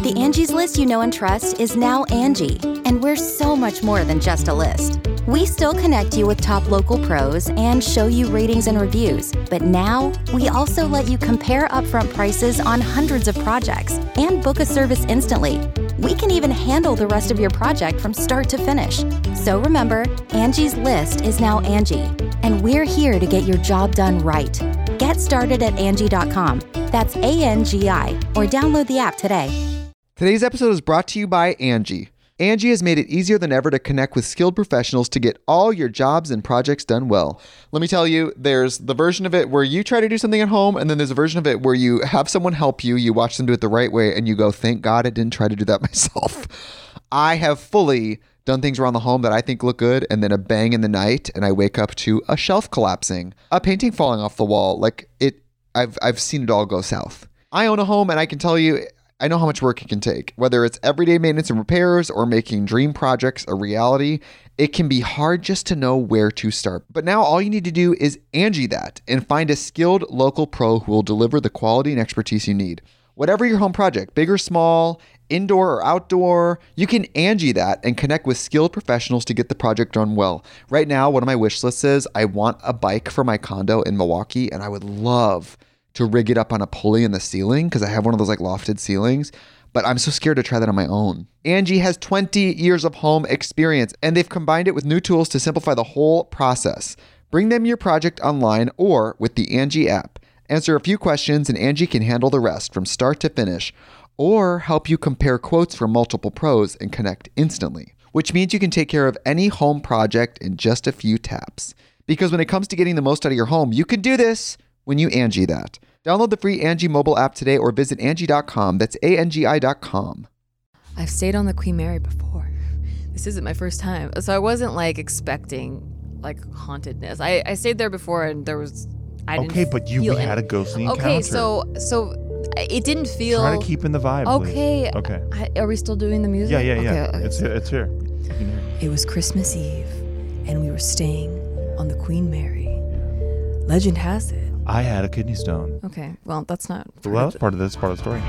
The Angie's List you know and trust is now Angie, and we're so much more than just a list. We still connect you with top local pros and show you ratings and reviews, but now we also let you compare upfront prices on hundreds of projects and book a service instantly. We can even handle the rest of your project from start to finish. So remember, Angie's List is now Angie, and we're here to get your job done right. Get started at Angie.com. That's ANGI, or download the app today. Today's episode is brought to you by Angie. Angie has made it easier than ever to connect with skilled professionals to get all your jobs and projects done well. Let me tell you, there's the version of it where you try to do something at home, and then there's a version of it where you have someone help you, you watch them do it the right way, and you go, thank God I didn't try to do that myself. I have fully done things around the home that I think look good, and then a bang in the night, and I wake up to a shelf collapsing, a painting falling off the wall. I've seen it all go south. I own a home, and I can tell you, I know how much work it can take. Whether it's everyday maintenance and repairs or making dream projects a reality, it can be hard just to know where to start. But now all you need to do is Angie that and find a skilled local pro who will deliver the quality and expertise you need. Whatever your home project, big or small, indoor or outdoor, you can Angie that and connect with skilled professionals to get the project done well. Right now, one of my wish lists is I want a bike for my condo in Milwaukee, and I would love to rig it up on a pulley in the ceiling because I have one of those like lofted ceilings, but I'm so scared to try that on my own. Angie has 20 years of home experience, and they've combined it with new tools to simplify the whole process. Bring them your project online or with the Angie app. Answer a few questions and Angie can handle the rest from start to finish, or help you compare quotes from multiple pros and connect instantly, which means you can take care of any home project in just a few taps. Because when it comes to getting the most out of your home, you can do this when you Angie that. Download the free Angie mobile app today or visit Angie.com. That's ANGI.com. I've stayed on the Queen Mary before. This isn't my first time. So I wasn't like expecting like hauntedness. I stayed there before and there was, I didn't but we had a ghostly encounter. Okay, so it didn't feel. Try to keep in the vibe, Okay. please. Okay. Are we still doing the music? Yeah. Okay. It's here. It was Christmas Eve and we were staying on the Queen Mary. Legend has it. I had a kidney stone. Okay, well, that's not. Well, that's part of the story.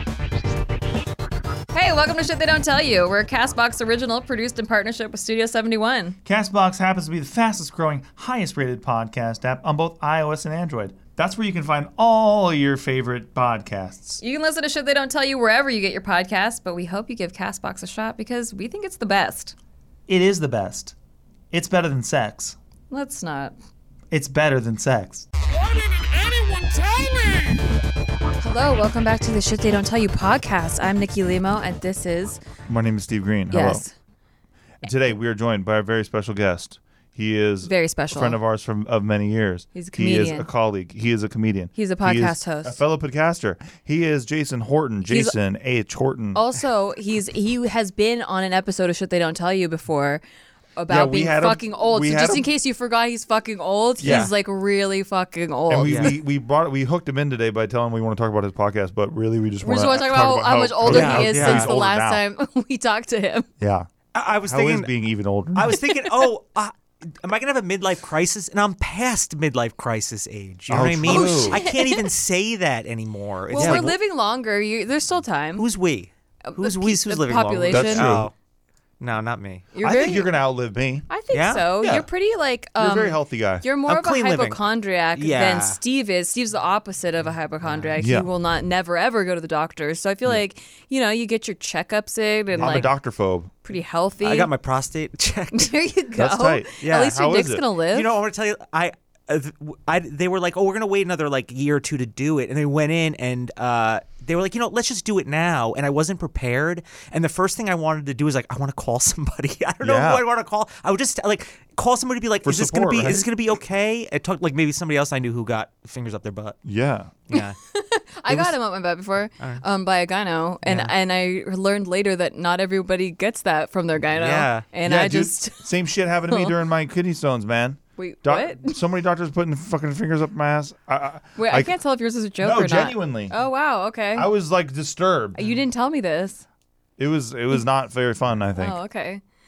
Hey, welcome to Shit They Don't Tell You. We're a CastBox original produced in partnership with Studio 71. CastBox happens to be the fastest growing, highest rated podcast app on both iOS and Android. That's where you can find all your favorite podcasts. You can listen to Shit They Don't Tell You wherever you get your podcasts, but we hope you give CastBox a shot because we think it's the best. It is the best. It's better than sex. Let's not. It's better than sex. Why didn't anyone tell me? Hello, welcome back to the Shit They Don't Tell You podcast. I'm Nikki Limo, and this is... My name is Steve Green. Yes. Hello. Today we are joined by a very special guest. He is very special. A friend of ours of many years. He's a comedian. He is a colleague. He is a comedian. He's a podcast host. A fellow podcaster. He is Jason Horton. Jason H. Horton. Also, he has been on an episode of Shit They Don't Tell You before about being fucking old. So just in case you forgot he's fucking old, he's like really fucking old. And we hooked him in today by telling him we want to talk about his podcast, but really we just want to talk about how much older he is since the last time we talked to him. Yeah. I was thinking, how is being even older? I was thinking, am I going to have a midlife crisis? And I'm past midlife crisis age. You know what I mean? True. I can't even say that anymore. Well, we're living longer. There's still time. Who's we? Who's living population? longer? That's true. Oh. No, not me. I think you're going to outlive me. I think so. Yeah. You're pretty like... you're a very healthy guy. You're more of a hypochondriac than Steve is. Steve's the opposite of a hypochondriac. Yeah. He will never ever go to the doctor. So I feel like, you get your checkups in and I'm a doctor phobe. Pretty healthy. I got my prostate checked. There you go. That's tight. Yeah. At least your dick's going to live. You know, I want to tell you, they were like, we're going to wait another year or two to do it. And they went in and they were like, let's just do it now. And I wasn't prepared. And the first thing I wanted to do is I want to call somebody. I don't know who I want to call. I would just call somebody to be like, is this going to be okay? I talked maybe somebody else I knew who got fingers up their butt. Yeah. Yeah. I got him up my butt before by a gyno. And I learned later that not everybody gets that from their gyno. Yeah. And same shit happened to me during my kidney stones, man. Wait, what? So many doctors putting fucking fingers up my ass. I can't tell if yours is a joke or not. No, genuinely. Oh, wow. Okay. I was disturbed. You didn't tell me this. It was not very fun, I think. Oh, okay.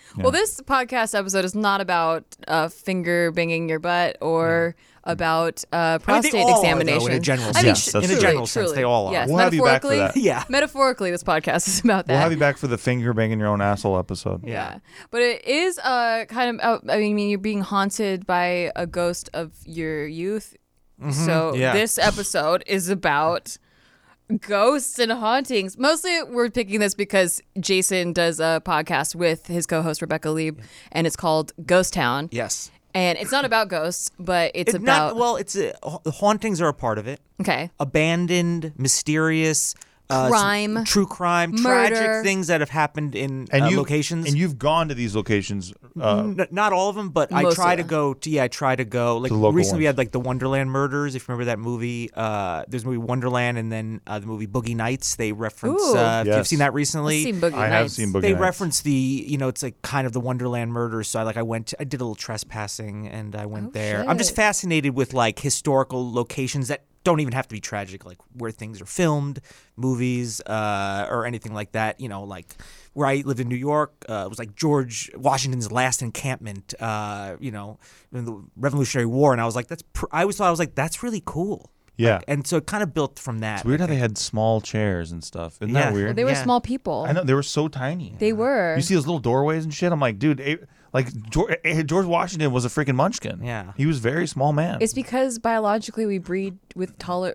Yeah. Well, this podcast episode is not about finger banging your butt or about prostate examination. In a general sense. In a general sense, they all are. Yes, We'll have you back for that. Yeah. Metaphorically, this podcast is about that. We'll have you back for the finger banging your own asshole episode. Yeah. But it is kind of, I mean, you're being haunted by a ghost of your youth. So this episode is about ghosts and hauntings. Mostly we're picking this because Jason does a podcast with his co-host Rebecca Lieb, and it's called Ghost Town. Yes. And it's not about ghosts, but it's about... hauntings are a part of it. Okay. Abandoned, mysterious... crime, true crime, murder. tragic things that have happened in locations. And you've gone to these locations. Not all of them, but I try to go. I try to go. Like recently, we had like the Wonderland murders. If you remember that movie, there's a movie Wonderland, and then the movie Boogie Nights. They reference. If you've seen that recently, I've seen Boogie I Nights. have seen Boogie they Nights. reference the. It's like kind of the Wonderland murders. So I did a little trespassing, and I went there. I'm just fascinated with like historical locations that don't even have to be tragic, like where things are filmed, movies, or anything like that. Like where I lived in New York, it was like George Washington's last encampment, in the Revolutionary War, and I was like, I always thought I was like, that's really cool. Yeah. Like, and so it kind of built from that. It's weird how they had small chairs and stuff. Isn't that weird? They were small people. I know, they were so tiny. They were. You see those little doorways and shit? I'm like, dude, George Washington was a freaking munchkin. Yeah. He was a very small man. It's because biologically we breed taller.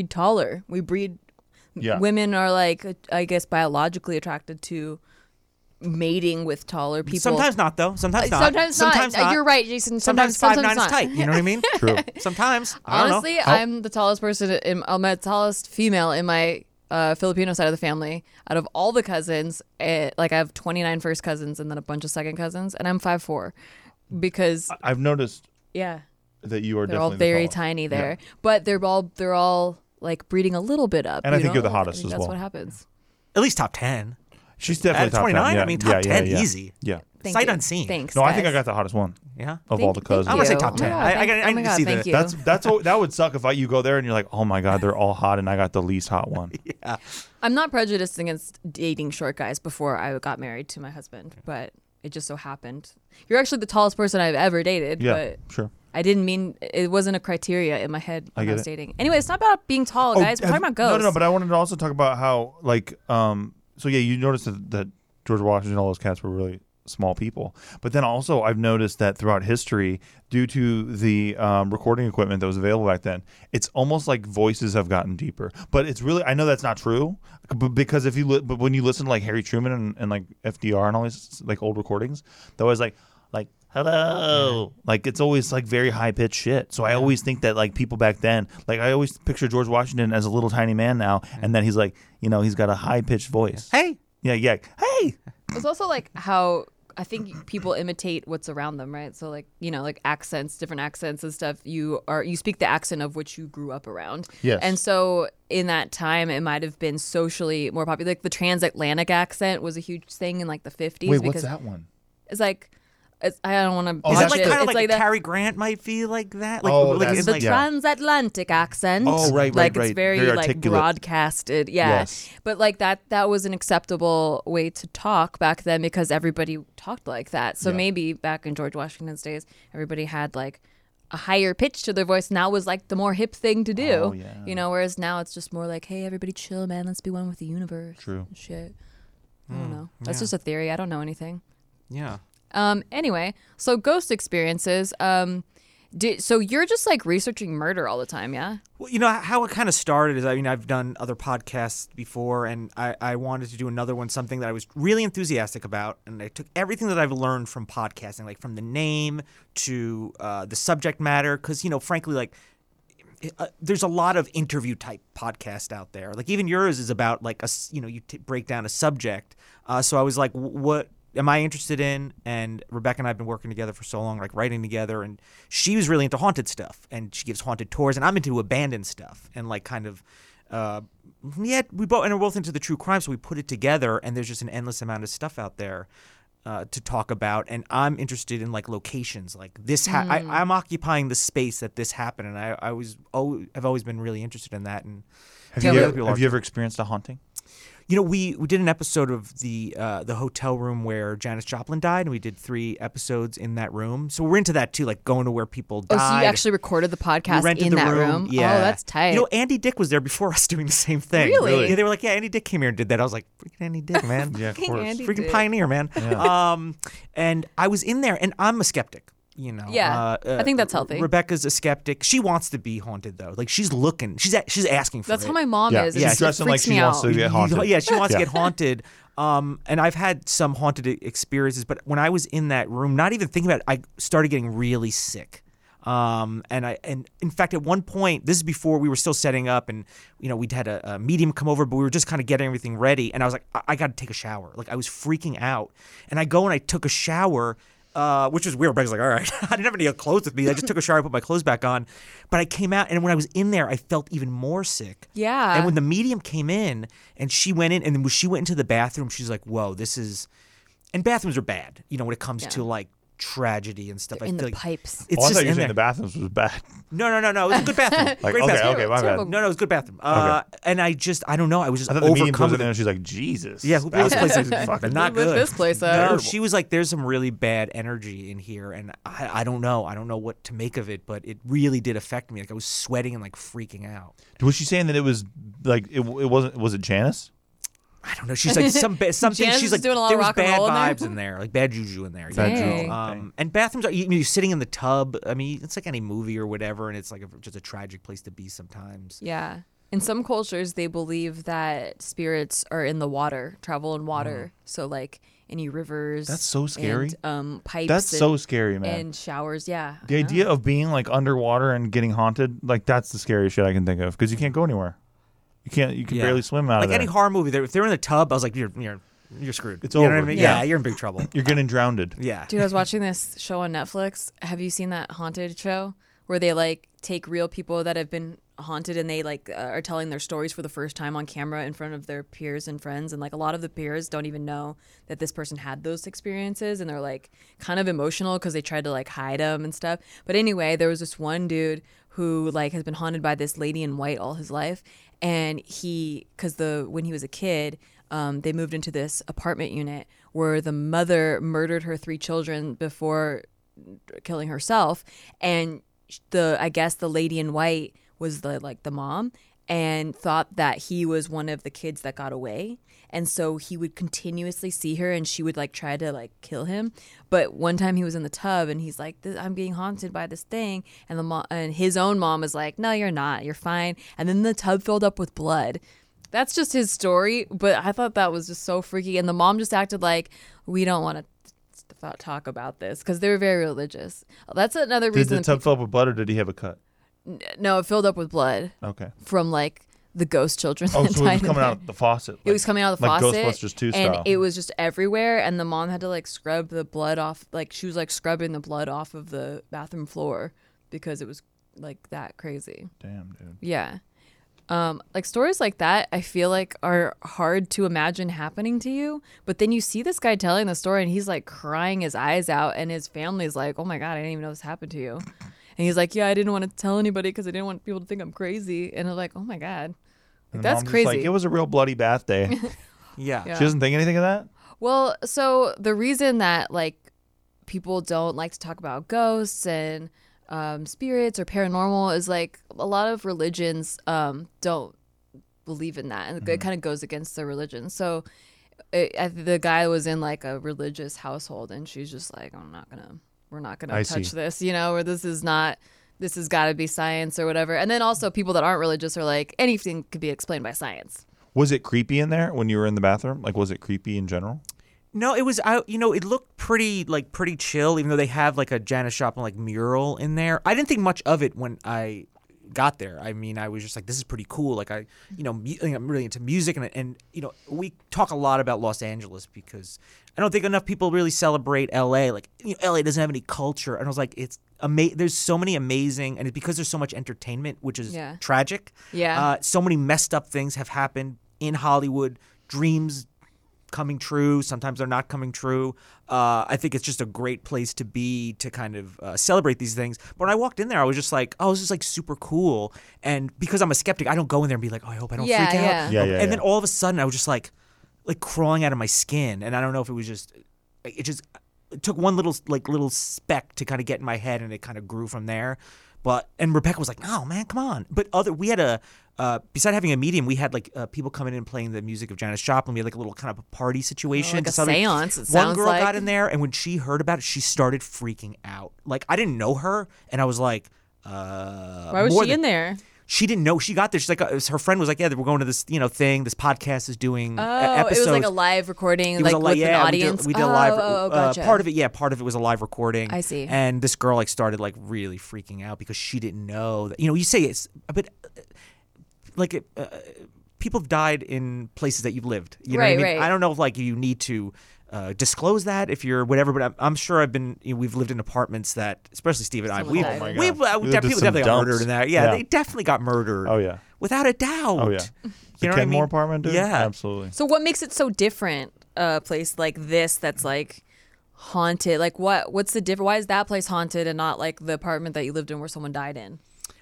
Women are like, I guess, biologically attracted to mating with taller people. Sometimes not, though. Sometimes not. Sometimes not. You're right, Jason. Sometimes 5'9" is not. tight. You know what I mean? True. Sometimes. I don't know. Honestly, I'm the tallest person. I'm the tallest female in my Filipino side of the family. Out of all the cousins, I have 29 first cousins and then a bunch of second cousins, and I'm 5'4", because I've noticed. Yeah. That you are they're definitely all very the tallest. tiny there, Yeah. but they're all like breeding a little bit up. And I think you're the hottest as that's well. what happens. At least top 10. She's definitely At top 10. 29, Yeah. I mean, top 10, yeah. easy. Yeah. Sight unseen. Thanks. No, I think guys. I got the hottest one. Yeah. Of all the cousins. I'm gonna say top Oh my 10. God, I need to see thank that. you. That would suck if you go there and you're like, oh my god, they're all hot and I got the least hot one. Yeah. I'm not prejudiced against dating short guys before I got married to my husband, but it just so happened. You're actually the tallest person I've ever dated, Yeah, but sure. I didn't mean it wasn't a criteria in my head when I was get it. dating. Anyway, it's not about being tall, guys. We're talking about ghosts. No, but I wanted to also talk about how, like, so yeah, you noticed that George Washington and all those cats were really small people. But then also I've noticed that throughout history, due to the recording equipment that was available back then, it's almost like voices have gotten deeper. But it's really, I know that's not true, because but when you listen to like Harry Truman and like FDR and all these like old recordings, they're always like hello, like it's always like very high pitched shit. So I always think that like people back then, like I always picture George Washington as a little tiny man now, and then he's like, he's got a high pitched voice. Hey. Yeah. Hey. It's also like how I think people imitate what's around them, right? So like, like accents, different accents and stuff. You speak the accent of which you grew up around. Yes. And so in that time, it might have been socially more popular. Like the transatlantic accent was a huge thing in like the 50s. Wait, what's that one? It's like, I don't want to. Is it like kind of it's like the, Cary Grant might feel like that? Like, it's the transatlantic accent. Oh, right. Like it's very like broadcasted. Yeah. Yes. But like that was an acceptable way to talk back then because everybody talked like that. So maybe back in George Washington's days, everybody had like a higher pitch to their voice. Now was like the more hip thing to do. Oh, yeah. Whereas now it's just more like, hey, everybody chill, man. Let's be one with the universe. True. Shit. I don't know. That's just a theory. I don't know anything. Yeah. Anyway, so ghost experiences. So you're just like researching murder all the time, yeah? Well, how it kind of started is, I've done other podcasts before, and I wanted to do another one, something that I was really enthusiastic about, and I took everything that I've learned from podcasting, like from the name to the subject matter, because, frankly, like, there's a lot of interview type podcast out there. Like even yours is about like you break down a subject. So I was like, what am I interested in? And Rebecca and I have been working together for so long, like writing together, and she was really into haunted stuff, and she gives haunted tours, and I'm into abandoned stuff, and like kind of, we're both into the true crime, so we put it together, and there's just an endless amount of stuff out there to talk about, and I'm interested in like locations, like this. I'm occupying the space that this happened, and I've always been really interested in that. And have you ever experienced a haunting? We did an episode of the hotel room where Janis Joplin died, and we did 3 episodes in that room. So we're into that too, like going to where people died. Oh, so you actually recorded the podcast in that room? Yeah. Oh, that's tight. Andy Dick was there before us doing the same thing. Really? Yeah, they were like, yeah, Andy Dick came here and did that. I was like, freaking Andy Dick, man. Yeah, of course. Freaking pioneer, man. Yeah. And I was in there, and I'm a skeptic. Yeah, I think that's healthy. Rebecca's a skeptic. She wants to be haunted though. Like she's looking. She's asking for it. That's how my mom is. Yeah, she's dressing like she wants to get haunted. Yeah, she wants to get haunted. And I've had some haunted experiences, but when I was in that room, not even thinking about it, I started getting really sick. And in fact, at one point, this is before we were still setting up, and we'd had a medium come over, but we were just kind of getting everything ready. And I was like, I got to take a shower. Like I was freaking out, and I go and I took a shower. Which was weird. Rebecca's like, all right. I didn't have any clothes with me. I just took a shower, I put my clothes back on. But I came out, and when I was in there, I felt even more sick. Yeah. And when the medium came in, and she went in, and then when she went into the bathroom, she's like, whoa, this is... And bathrooms are bad, when it comes to, like, tragedy and stuff. They're I in feel the like pipes. It's I just thought you were in saying there. the bathrooms was bad. No. It was a good bathroom. Great bathroom. Okay, my bad. No, it was a good bathroom. And I don't know. I was just I thought the medium overcome goes in with there it. and she's like, Jesus. Yeah, who blew this place That's up? fucking Not Who lit good. this place up? No, Terrible. she was like, there's some really bad energy in here, and I don't know. I don't know what to make of it, but it really did affect me. Like I was sweating and like freaking out. Was she saying that it was like it wasn't? Was it Janice? I don't know. She's like something. Janice She's is like doing a lot there of was rock and bad roll in there? vibes in there, like bad juju in there. Bad Dang. juju. And bathrooms are you're sitting in the tub. I mean, it's like any movie or whatever, and it's like just a tragic place to be sometimes. Yeah. In some cultures, they believe that spirits are in the water, travel in water. So, like any rivers. That's so scary. And, pipes. That's so scary, man. And showers. Yeah. The idea of being like underwater and getting haunted, like that's the scariest shit I can think of because you can't go anywhere. You can barely swim out of like there. any horror movie. If they're in the tub, I was like, you're screwed. It's you know over. what I mean? Yeah. Yeah, you're in big trouble. You're getting drowned. Yeah. Dude, I was watching this show on Netflix. Have you seen that haunted show where they like take real people that have been haunted and they like are telling their stories for the first time on camera in front of their peers and friends, and like a lot of the peers don't even know that this person had those experiences, and they're like kind of emotional because they tried to like hide them and stuff. But anyway, there was this one dude who like has been haunted by this lady in white all his life, and when he was a kid, they moved into this apartment unit where the mother murdered her 3 children before killing herself, and I guess the lady in white was the mom, and thought that he was one of the kids that got away, and so he would continuously see her, and she would like try to like kill him. But one time he was in the tub, and he's like, "I'm being haunted by this thing," and and his own mom was like, "No, you're not. You're fine." And then the tub filled up with blood. That's just his story, but I thought that was just so freaky. And the mom just acted like, we don't want to talk about this because they were very religious. That's another Did reason. the tub fill up with blood or did he have a cut? No, it filled up with blood Okay. from like the ghost children. Oh, that so it died was in coming there. out the faucet. It was coming out of the like faucet. Ghostbusters 2 and style. it was just everywhere. And the mom had to like scrub the blood off. Like she was like scrubbing the blood off of the bathroom floor because it was like that crazy. Damn, dude. Yeah. Like stories like that, I feel like are hard to imagine happening to you. But then you see this guy telling the story and he's like crying his eyes out, and his family's like, "Oh my God, I didn't even know this happened to you." And he's like, "Yeah, I didn't want to tell anybody because I didn't want people to think I'm crazy." And I'm like, "Oh my God, And that's mom's just crazy." Like, it was a real bloody bath day. Yeah. Yeah. She doesn't think anything of that? Well, so the reason that like people don't like to talk about ghosts and spirits or paranormal is like a lot of religions don't believe in that, and it kind of goes against their religion. So the guy was in like a religious household, and she's just like, we're not gonna touch this, or this has got to be science or whatever. And then also people that aren't religious are like, anything could be explained by science. Was it creepy in there when you were in the bathroom? Like, was it creepy in general? No, it was it looked pretty chill, even though they have like a Janis Joplin like mural in there. I didn't think much of it when I got there. I mean, I was just like, this is pretty cool. Like I'm really into music, and we talk a lot about Los Angeles because I don't think enough people really celebrate LA. Like, LA doesn't have any culture. And I was like, it's there's so many amazing, and it's because there's so much entertainment, which is tragic. Yeah. So many messed up things have happened in Hollywood. Dreams coming true. Sometimes they're not coming true. I think it's just a great place to be to kind of celebrate these things. But when I walked in there, I was just like, oh, this is like super cool. And because I'm a skeptic, I don't go in there and be like, oh, I hope I don't freak out. Yeah. And then all of a sudden, I was just like, like crawling out of my skin, and I don't know if it was just it took one little speck to kind of get in my head, and it kind of grew from there. And Rebecca was like, "No, man, come on." But we had besides having a medium, we had like people coming in and playing the music of Janis Joplin. We had like a little kind of a party situation. Like a seance, it One sounds girl like. got in there, and when she heard about it, she started freaking out. Like, I didn't know her, and I was like, why was she in there? She didn't know. She got there. She's like, her friend was like, "Yeah, we're going to this, thing. This podcast is doing episodes." It was like a live recording, It was like with an audience. We did a live. Gotcha. Part of it was a live recording. I see. And this girl like started like really freaking out because she didn't know that. You say it's a bit like people have died in places that you've lived. You know what I mean? Right. I don't know if like you need to disclose that if you're whatever, but I'm sure we've lived in apartments that, especially Steve and I, Someone died. Oh my people God. We lived in some definitely got dumps. murdered in that. Yeah, Yeah. they definitely got murdered. Oh yeah. Without a doubt. Oh yeah. You The know what I Kenmore mean? apartment, dude? Yeah. Absolutely. So what makes it so different? A place like this that's like haunted. Like what's the difference? Why is that place haunted and not like the apartment that you lived in where someone died in?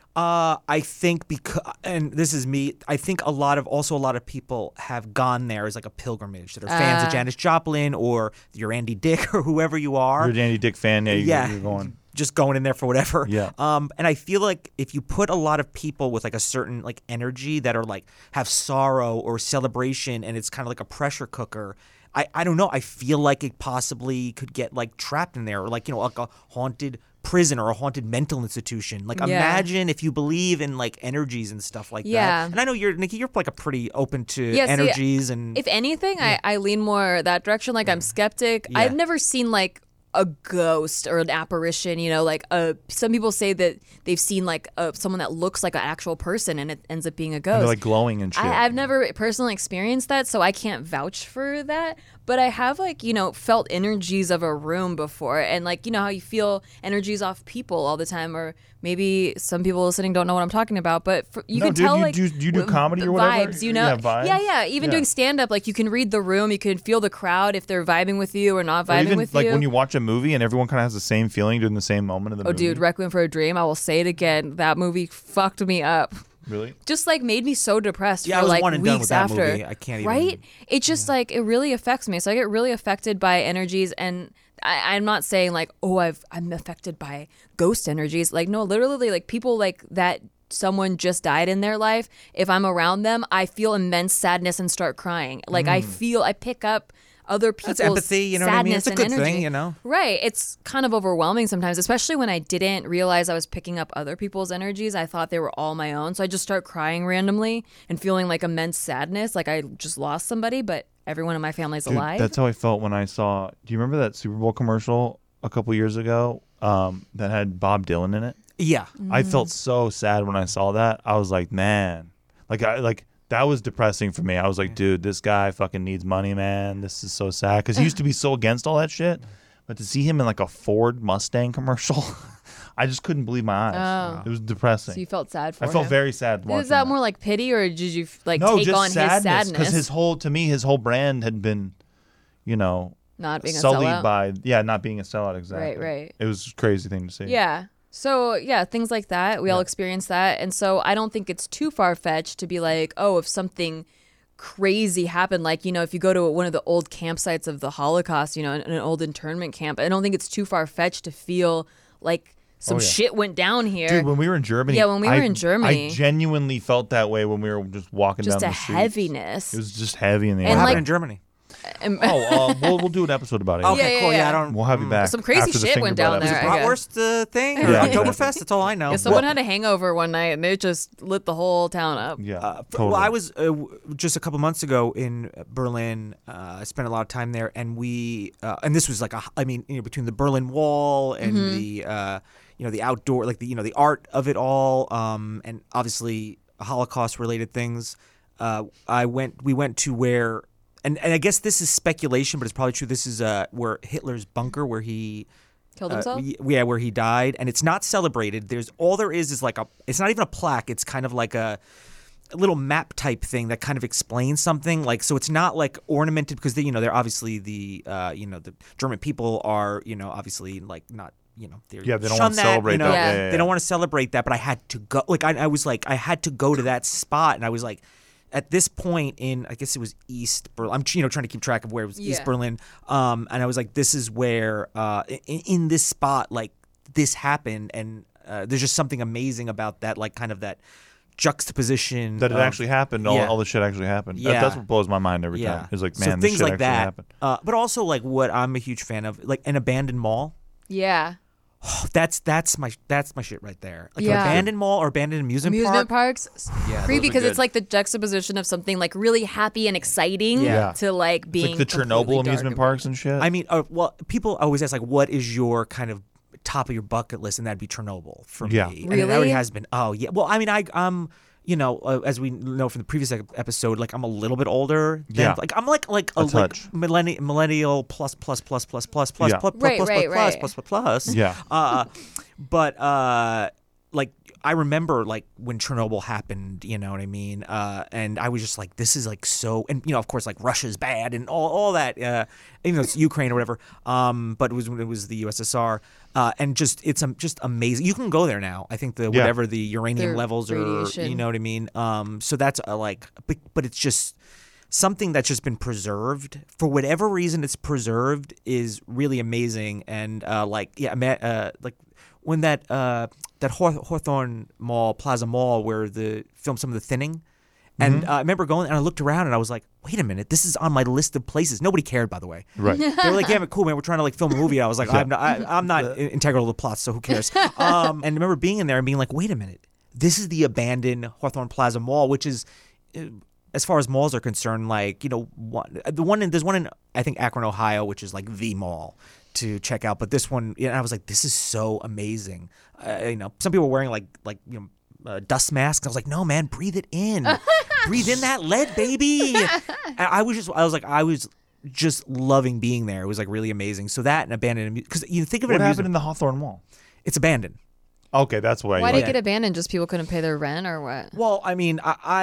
I think and this is me, I think a lot of people have gone there as like a pilgrimage that are fans of Janis Joplin or you're Andy Dick or whoever you are. You're a Danny Dick fan. Yeah. You're going. Just going in there for whatever. Yeah. And I feel like if you put a lot of people with like a certain like energy that are like have sorrow or celebration and it's kind of like a pressure cooker, I don't know. I feel like it possibly could get like trapped in there or like, like a haunted prison or a haunted mental institution. Like imagine if you believe in like energies and stuff like that. And I know Nikki, you're like a pretty open to energies and if anything, I lean more that direction. Like I'm skeptic. Yeah. I've never seen like a ghost or an apparition, like some people say that they've seen like someone that looks like an actual person and it ends up being a ghost. And they're like glowing and shit. I've never personally experienced that, so I can't vouch for that. But I have like, felt energies of a room before. And like, how you feel energies off people all the time. Or maybe some people listening don't know what I'm talking about. But you can tell like. Do you do comedy or whatever? Vibes, Yeah, vibes. Yeah. Even doing stand up, like you can read the room. You can feel the crowd if they're vibing with you or not Or vibing even with like you. when you watch a movie and everyone kind of has the same feeling during the same moment of the movie. Dude, Requiem for a Dream. I will say it again. That movie fucked me up. Really? Just like made me so depressed Yeah, for I was like one and done weeks with that after. movie. I can't even. Right? It just like it really affects me. So I get really affected by energies, and I'm not saying like I'm affected by ghost energies. Like no, literally like people like that. Someone just died in their life. If I'm around them, I feel immense sadness and start crying. Like I pick up other people's That's empathy, you know what I mean? sadness It's a and good energy. thing, you know? Right. It's kind of overwhelming sometimes, especially when I didn't realize I was picking up other people's energies. I thought they were all my own. So I just start crying randomly and feeling like immense sadness, like I just lost somebody, but everyone in my family's Dude, alive. that's how I felt when I saw. Do you remember that Super Bowl commercial a couple years ago that had Bob Dylan in it? Yeah. I felt so sad when I saw that. I was like, man, that was depressing for me. I was like, dude, this guy fucking needs money, man. This is so sad because he used to be so against all that shit. But to see him in like a Ford Mustang commercial, I just couldn't believe my eyes. It was depressing. So you felt sad for I him. felt very sad. Is that more like pity, or did you like no, take just on sadness, his sadness? because his whole brand had been, not being a sullied sellout? by not being a sellout. Exactly. Right. It was a crazy thing to see. Yeah. So, things like that. We all experience that. And so I don't think it's too far-fetched to be like, oh, if something crazy happened, like, if you go to one of the old campsites of the Holocaust, in an old internment camp, I don't think it's too far-fetched to feel like some shit went down here. Dude, when we were in Germany, Yeah, when we were in Germany. I genuinely felt that way when we were just walking just down a the streets. heaviness. It was just heavy in the And air. What like- happened in Germany? We'll do an episode about it. Okay, yeah, cool. yeah. I don't. We'll have you back. Some crazy after the shit went down Fingerbud there, episode. I guess. Bratwurst thing or Yeah, Oktoberfest? exactly. That's all I know. Someone had a hangover one night and it just lit the whole town up. Yeah, totally. Well, I was just a couple months ago in Berlin. I spent a lot of time there, and and this was like between the Berlin Wall and the the outdoor, like the art of it all, and obviously Holocaust related things. We went to where. And I guess this is speculation, but it's probably true. This is where Hitler's bunker, where he Killed himself? where he died, and it's not celebrated. All there is like it's not even a plaque. It's kind of like a little map type thing that kind of explains something. Like, so it's not like ornamented because they're obviously the German people are obviously like not. They don't shun want to celebrate that. Yeah. They don't want to celebrate that. But I had to go. Like I was like I had to go to that spot, and I was like. at this point in, I guess it was East Berlin. I'm trying to keep track of where it was. East Berlin. And I was like, this is where in this spot, like this happened, and there's just something amazing about that, like kind of that juxtaposition that it actually happened. All the shit actually happened. Yeah. That's what blows my mind every time. It's like, man, so this things shit like actually that. happened. But also like what I'm a huge fan of, like an abandoned mall. Yeah. That's my shit right there. Like Yeah. an abandoned mall or abandoned amusement parks. Yeah, Creepy those are because good. it's like the juxtaposition of something like really happy and exciting Yeah. to like being It's like the completely Chernobyl dark amusement and- parks and shit. I mean, well, people always ask like, what is your kind of top of your bucket list, and that'd be Chernobyl for Yeah. me. And it already Really? has been. Oh yeah. Well, I mean, I'm. As we know from the previous episode, like I'm a little bit older. Than, Yeah. Like I'm like a touch. millennial plus. Yeah. Plus. Yeah. But like I remember like when Chernobyl happened, you know what I mean? And I was just like, this is like so, and of course like Russia's bad and all that, even though it's Ukraine or whatever. But it was the USSR, and it's just amazing. You can go there now. I think whatever the uranium The levels radiation. are, you know what I mean? So that's but it's just something that's just been preserved for whatever reason. It's preserved is really amazing, and like when that Hawthorne Mall, Plaza Mall, where filmed some of The Thinning, and I remember going and I looked around and I was like, wait a minute, this is on my list of places. Nobody cared, by the way. Right. They were like, yeah, but cool, man. We're trying to like film a movie. I was like, I'm not integral to the plot, so who cares? And I remember being in there and being like, wait a minute, this is the abandoned Hawthorne Plaza Mall, which is, as far as malls are concerned, like there's one in I think Akron, Ohio, which is like the mall to check out. But this one, I was like, this is so amazing. Some people were wearing like dust masks. I was like, no, man, breathe it in. Breathe in that lead, baby. And I was just loving being there. It was like really amazing. So that and abandoned, because you think of it. What happened in the Hawthorne Mall? It's abandoned. Okay, that's why. Why did it get abandoned? Just people couldn't pay their rent or what? Well, I mean,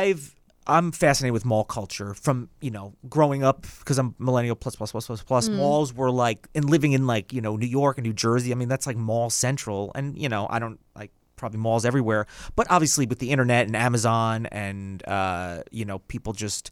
I'm fascinated with mall culture from, growing up, because I'm millennial plus. Malls were like, and living in like, New York and New Jersey. I mean, that's like mall central. And, I don't like probably malls everywhere. But obviously with the internet and Amazon and, people just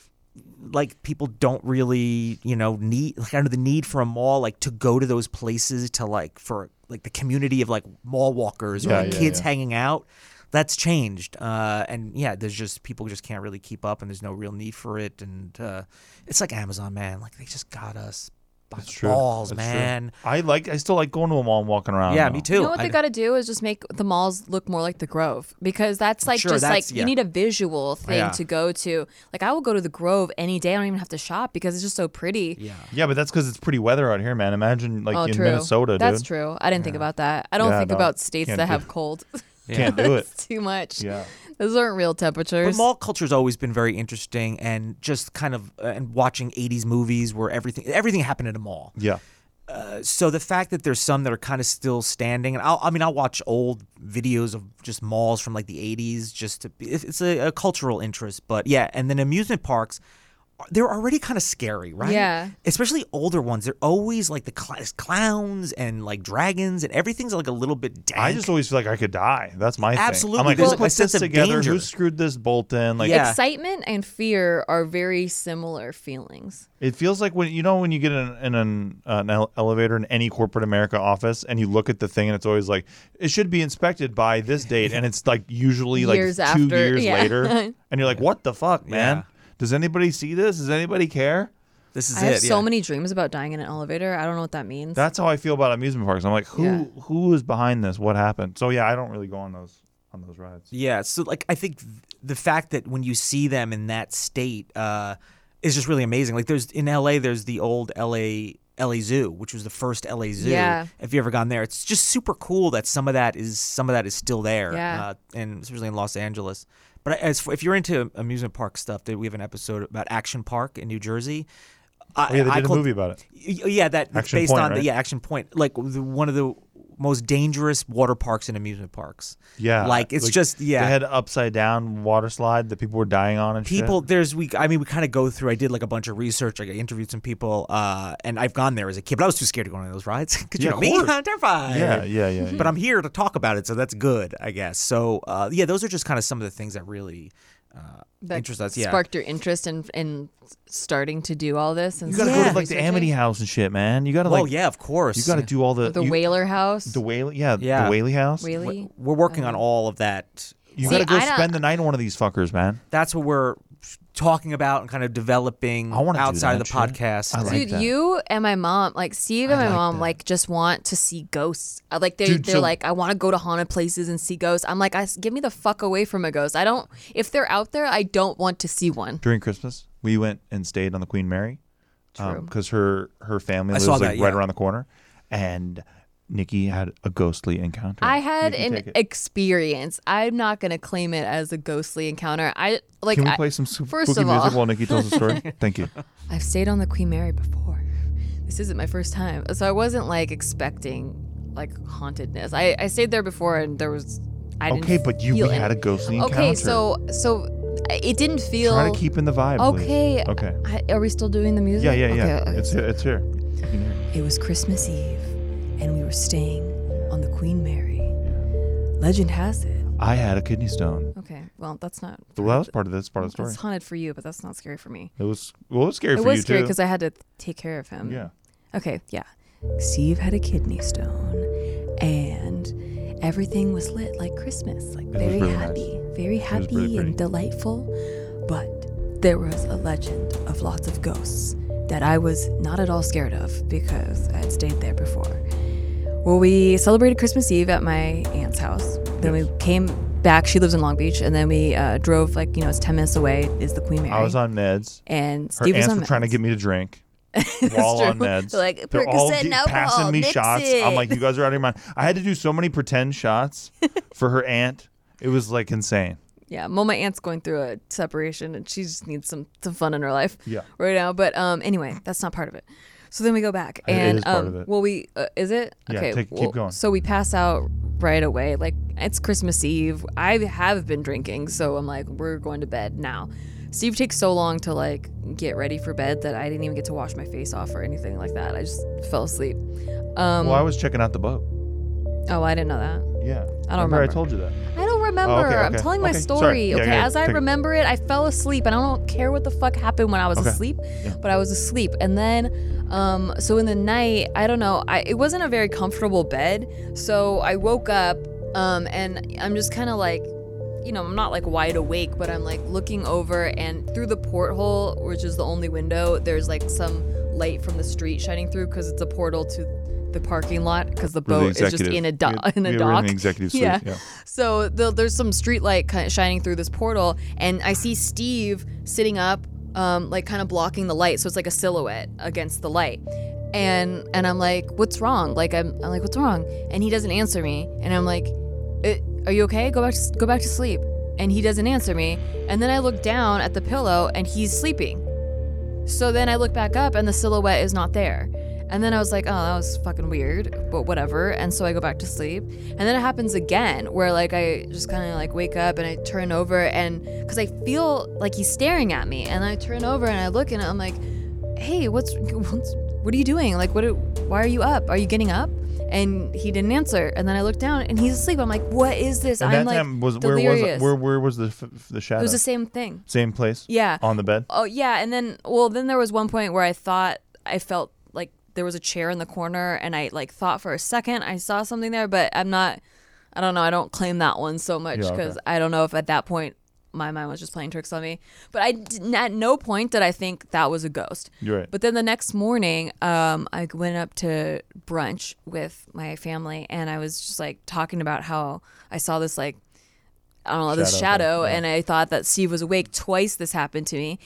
like, people don't really, need like under the need for a mall, like to go to those places to like, for like the community of like mall walkers or like kids hanging out. That's changed, and there's just people just can't really keep up, and there's no real need for it, and it's like Amazon, man. Like they just got us by the balls, man. True. I still like going to a mall and walking around. Yeah, though. me too. You know what they got to do is just make the malls look more like the Grove, because that's like you need a visual thing to go to. Like I will go to the Grove any day. I don't even have to shop because it's just so pretty. Yeah, but that's because it's pretty weather out here, man. Imagine like in true. Minnesota, dude. That's true. I didn't think about that. I don't think about states that have cold. Can't do it. It's too much. Yeah. Those aren't real temperatures. But mall culture's always been very interesting, and just kind of and watching 80s movies where everything happened in a mall. Yeah. So the fact that there's some that are kind of still standing, and I'll watch old videos of just malls from like the 80s just to it's a cultural interest. But yeah, and then amusement parks, they're already kind of scary, right? Yeah. Especially older ones. They're always like the clowns and like dragons, and everything's like a little bit dank. I just always feel like I could die. That's my Absolutely. thing. I'm like, There's who a put this sense of together? danger. Who screwed this bolt in? Like, Yeah. Excitement and fear are very similar feelings. it feels like when you get in an elevator in any corporate America office and you look at the thing and it's always like it should be inspected by this date, and it's like usually like Years 2 after, years yeah. later, and you're like, what the fuck, man? Yeah. Does anybody see this? Does anybody care? This is I have it. so many dreams about dying in an elevator. I don't know what that means. That's how I feel about amusement parks. I'm like, who is behind this? What happened? So yeah, I don't really go on those rides. Yeah, so like I think the fact that when you see them in that state is just really amazing. Like there's in LA, there's the old LA Zoo, which was the first LA Zoo. Yeah. If you ever gone there, it's just super cool that some of that is still there. Yeah. And especially in Los Angeles. But if you're into amusement park stuff, we have an episode about Action Park in New Jersey. They did a movie about it. Yeah, that's Action based Point, on right? Action Point, like one of the most dangerous water parks and amusement parks. Yeah, like it's just they had upside down water slide that people were dying on and people. shit. We kind of go through. I did like a bunch of research. I interviewed some people, and I've gone there as a kid, but I was too scared to go on those rides because Yeah, you know of me, course. I'm terrified. Yeah. But I'm here to talk about it, so that's good, I guess. So those are just kind of some of the things that really that sparked your interest in starting to do all this. And you gotta go to like the Amity House and shit, man. You gotta yeah, of course. You gotta do all the Whaler House. The Whaley, the Whaley House. Whaley. We're working on all of that. You gotta go spend the night in one of these fuckers, man. That's what we're talking about and kind of developing outside of the podcast. I like Dude, that. you and my mom, like Steve and my mom, like just want to see ghosts. Like they're like, I want to go to haunted places and see ghosts. I'm like, give me the fuck away from a ghost. I don't. If they're out there, I don't want to see one. During Christmas, we went and stayed on the Queen Mary, because her family lives right around the corner, and Nikki had a ghostly encounter. I had an experience. I'm not gonna claim it as a ghostly encounter. Can we play some spooky music while Nikki tells the story? Thank you. I've stayed on the Queen Mary before. This isn't my first time, so I wasn't like expecting like hauntedness. I stayed there before, and there was. We had a ghostly encounter. Okay, so it didn't feel. Try to keep in the vibe. Okay. Please. Okay. Are we still doing the music? Yeah. Okay. It's here. It was Christmas Eve, and we were staying on the Queen Mary. Legend has it. I had a kidney stone. Okay, well, that's not. Well, that was part of the story. It's haunted for you, but that's not scary for me. It was scary for you too. It was scary because I had to take care of him. Yeah. Okay, yeah. Steve had a kidney stone, and everything was lit like Christmas, like very happy and delightful. But there was a legend of lots of ghosts that I was not at all scared of because I had stayed there before. Well, we celebrated Christmas Eve at my aunt's house. Then we came back. She lives in Long Beach, and then we drove it's 10 minutes away is the Queen Mary. I was on meds, and Steve was on meds. Her aunts were trying to get me to drink. While on meds. They're like, they're all passing me mix shots. it. I'm like, you guys are out of your mind. I had to do so many pretend shots for her aunt. It was like insane. Yeah, well, my aunt's going through a separation, and she just needs some fun in her life right now. But anyway, that's not part of it. So then we go back, and it is part of it. Well, we is it? Okay, yeah, keep going. So we pass out right away. Like it's Christmas Eve. I have been drinking, so I'm like, we're going to bed now. Steve takes so long to like get ready for bed that I didn't even get to wash my face off or anything like that. I just fell asleep. Well, I was checking out the boat. Oh, I didn't know that. Yeah. I don't remember. I told you that. I don't remember. Oh, okay. I'm telling my story. Sorry. Okay, Yeah, as I remember it, I fell asleep, and I don't care what the fuck happened when I was asleep, but I was asleep. And then, so in the night, I don't know, it wasn't a very comfortable bed, so I woke up, and I'm just kind of like, I'm not like wide awake, but I'm like looking over, and through the porthole, which is the only window, there's like some light from the street shining through because it's a portal to the parking lot because the boat is just in a dock. In the executive suite. Yeah. So there's some street light kind of shining through this portal, and I see Steve sitting up, like kind of blocking the light, so it's like a silhouette against the light. And I'm like, what's wrong? Like I'm like, what's wrong? And he doesn't answer me, and I'm like, are you okay? Go back to sleep. And he doesn't answer me. And then I look down at the pillow, and he's sleeping. So then I look back up, and the silhouette is not there. And then I was like, oh, that was fucking weird, but whatever. And so I go back to sleep. And then it happens again where like I just kind of like wake up and I turn over, and because I feel like he's staring at me, and I turn over and I look, and I'm like, hey, what are you doing? Like, why are you up? Are you getting up? And he didn't answer. And then I looked down, and he's asleep. I'm like, what is this? And I'm that like time delirious. Where was the shadow? It was the same thing. Same place? Yeah. On the bed? Oh, yeah. And then there was one point where I felt like there was a chair in the corner, and I like thought for a second I saw something there, but I don't know. I don't claim that one so much because I don't know if at that point my mind was just playing tricks on me. But at no point did I think that was a ghost. You're right. But then the next morning, I went up to brunch with my family, and I was just like talking about how I saw this like, I don't know, this shadow, and I thought that Steve was awake. Twice this happened to me.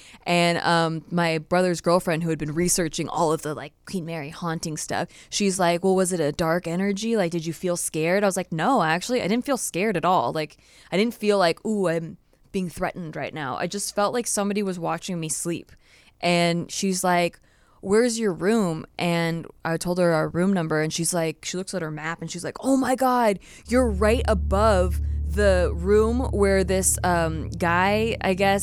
And my brother's girlfriend, who had been researching all of the like Queen Mary haunting stuff, she's like, well, was it a dark energy? Like, did you feel scared? I was like, no, actually, I didn't feel scared at all. Like, I didn't feel like, ooh, I'm being threatened right now. I just felt like somebody was watching me sleep. And she's like, where's your room? And I told her our room number, and she's like, she looks at her map, and she's like, oh my God, you're right above the room where this guy, I guess,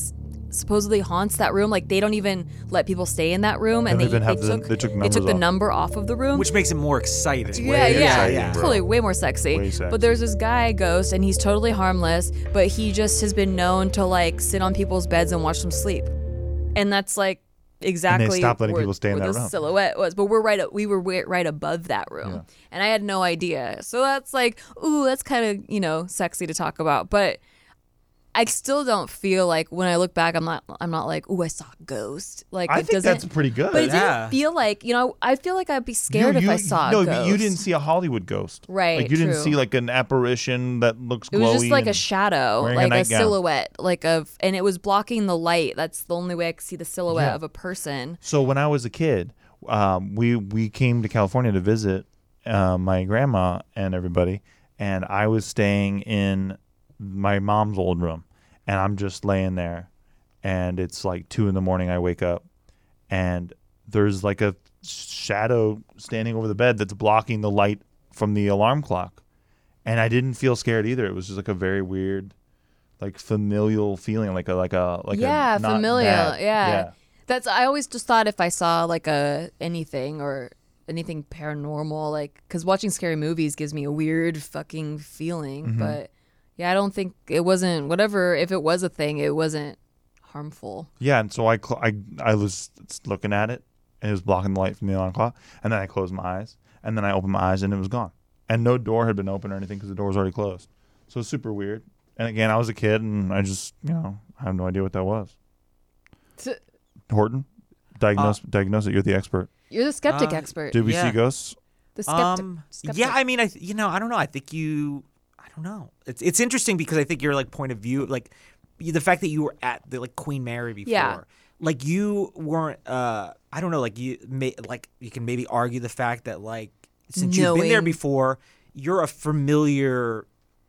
supposedly haunts that room. Like they don't even let people stay in that room, and they took the number off of the room, which makes it more exciting. Yeah, totally, way more sexy. But there's this guy ghost, and he's totally harmless, but he just has been known to like sit on people's beds and watch them sleep, and that's like exactly and they stopped letting where, people stay in where that the room. silhouette was. But we were right above that room, and I had no idea. So that's like, ooh, that's kind of sexy to talk about, but I still don't feel like when I look back, I'm not like, ooh, I saw a ghost. Like I think that's pretty good. But it didn't feel like, I feel like I'd be scared if I saw a ghost. No, but you didn't see a Hollywood ghost. Right. Like you didn't see like an apparition that looks glowy. It was just like a shadow, like a silhouette, and it was blocking the light. That's the only way I could see the silhouette of a person. So when I was a kid, we came to California to visit my grandma and everybody, and I was staying in my mom's old room, and I'm just laying there, and it's like 2 a.m. I wake up, and there's like a shadow standing over the bed that's blocking the light from the alarm clock, and I didn't feel scared either. It was just like a very weird, like familial feeling, like a familial, yeah. That's I always just thought if I saw like anything paranormal, like because watching scary movies gives me a weird fucking feeling, but. Yeah, I don't think it wasn't whatever. If it was a thing, it wasn't harmful. Yeah, and so I was looking at it, and it was blocking the light from the alarm clock. And then I closed my eyes, and then I opened my eyes, and it was gone. And no door had been open or anything because the door was already closed. So it's super weird. And again, I was a kid, and I just I have no idea what that was. Horton, diagnose it. You're the expert. You're the skeptic expert. Did we see ghosts? The skeptic. Yeah, I mean, I don't know. I think you. I don't know. It's interesting because I think your like point of view, like the fact that you were at the like Queen Mary before, like you weren't. I don't know. Like you can maybe argue the fact that like since you've been there before, you're a familiar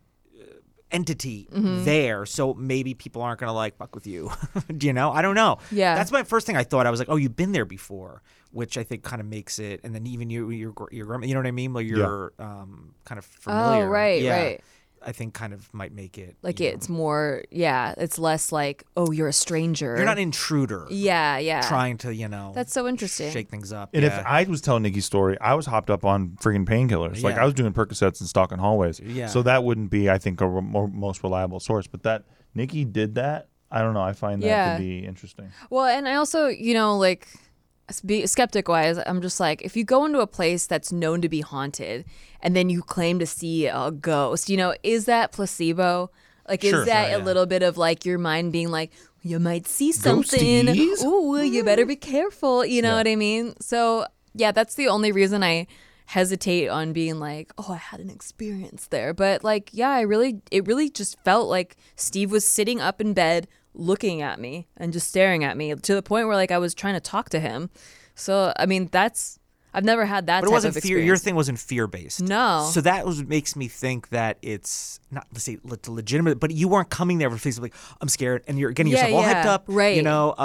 entity there, so maybe people aren't gonna like fuck with you. Do you know? I don't know. Yeah, that's my first thing I thought. I was like, oh, you've been there before, which I think kind of makes it. And then even your grandma, you know what I mean? Like you're kind of familiar. Oh, right, right. I think kind of might make it like it's more. Yeah, it's less like, oh, you're a stranger. You're not an intruder. Yeah. Trying to That's so interesting. Shake things up. And if I was telling Nikki's story, I was hopped up on friggin' painkillers. Like I was doing Percocets and stalking hallways. Yeah. So that wouldn't be, I think, a most reliable source. But that Nikki did that. I don't know. I find that to be interesting. Well, and I also, like. Skeptic wise, I'm just like, if you go into a place that's known to be haunted and then you claim to see a ghost, is that placebo? Like, is that a little bit of like your mind being like, you might see something. Ghosties? Ooh, you better be careful. You know what I mean? So yeah, that's the only reason I hesitate on being like, oh, I had an experience there. But like, yeah, it really just felt like Steve was sitting up in bed looking at me and just staring at me to the point where like I was trying to talk to him. So I mean, I've never had that. But it wasn't fear. Your thing wasn't fear based. No. So that makes me think that it's not, let's say, legitimate. But you weren't coming there with like, I'm scared, and you're getting yourself all hyped up. Right.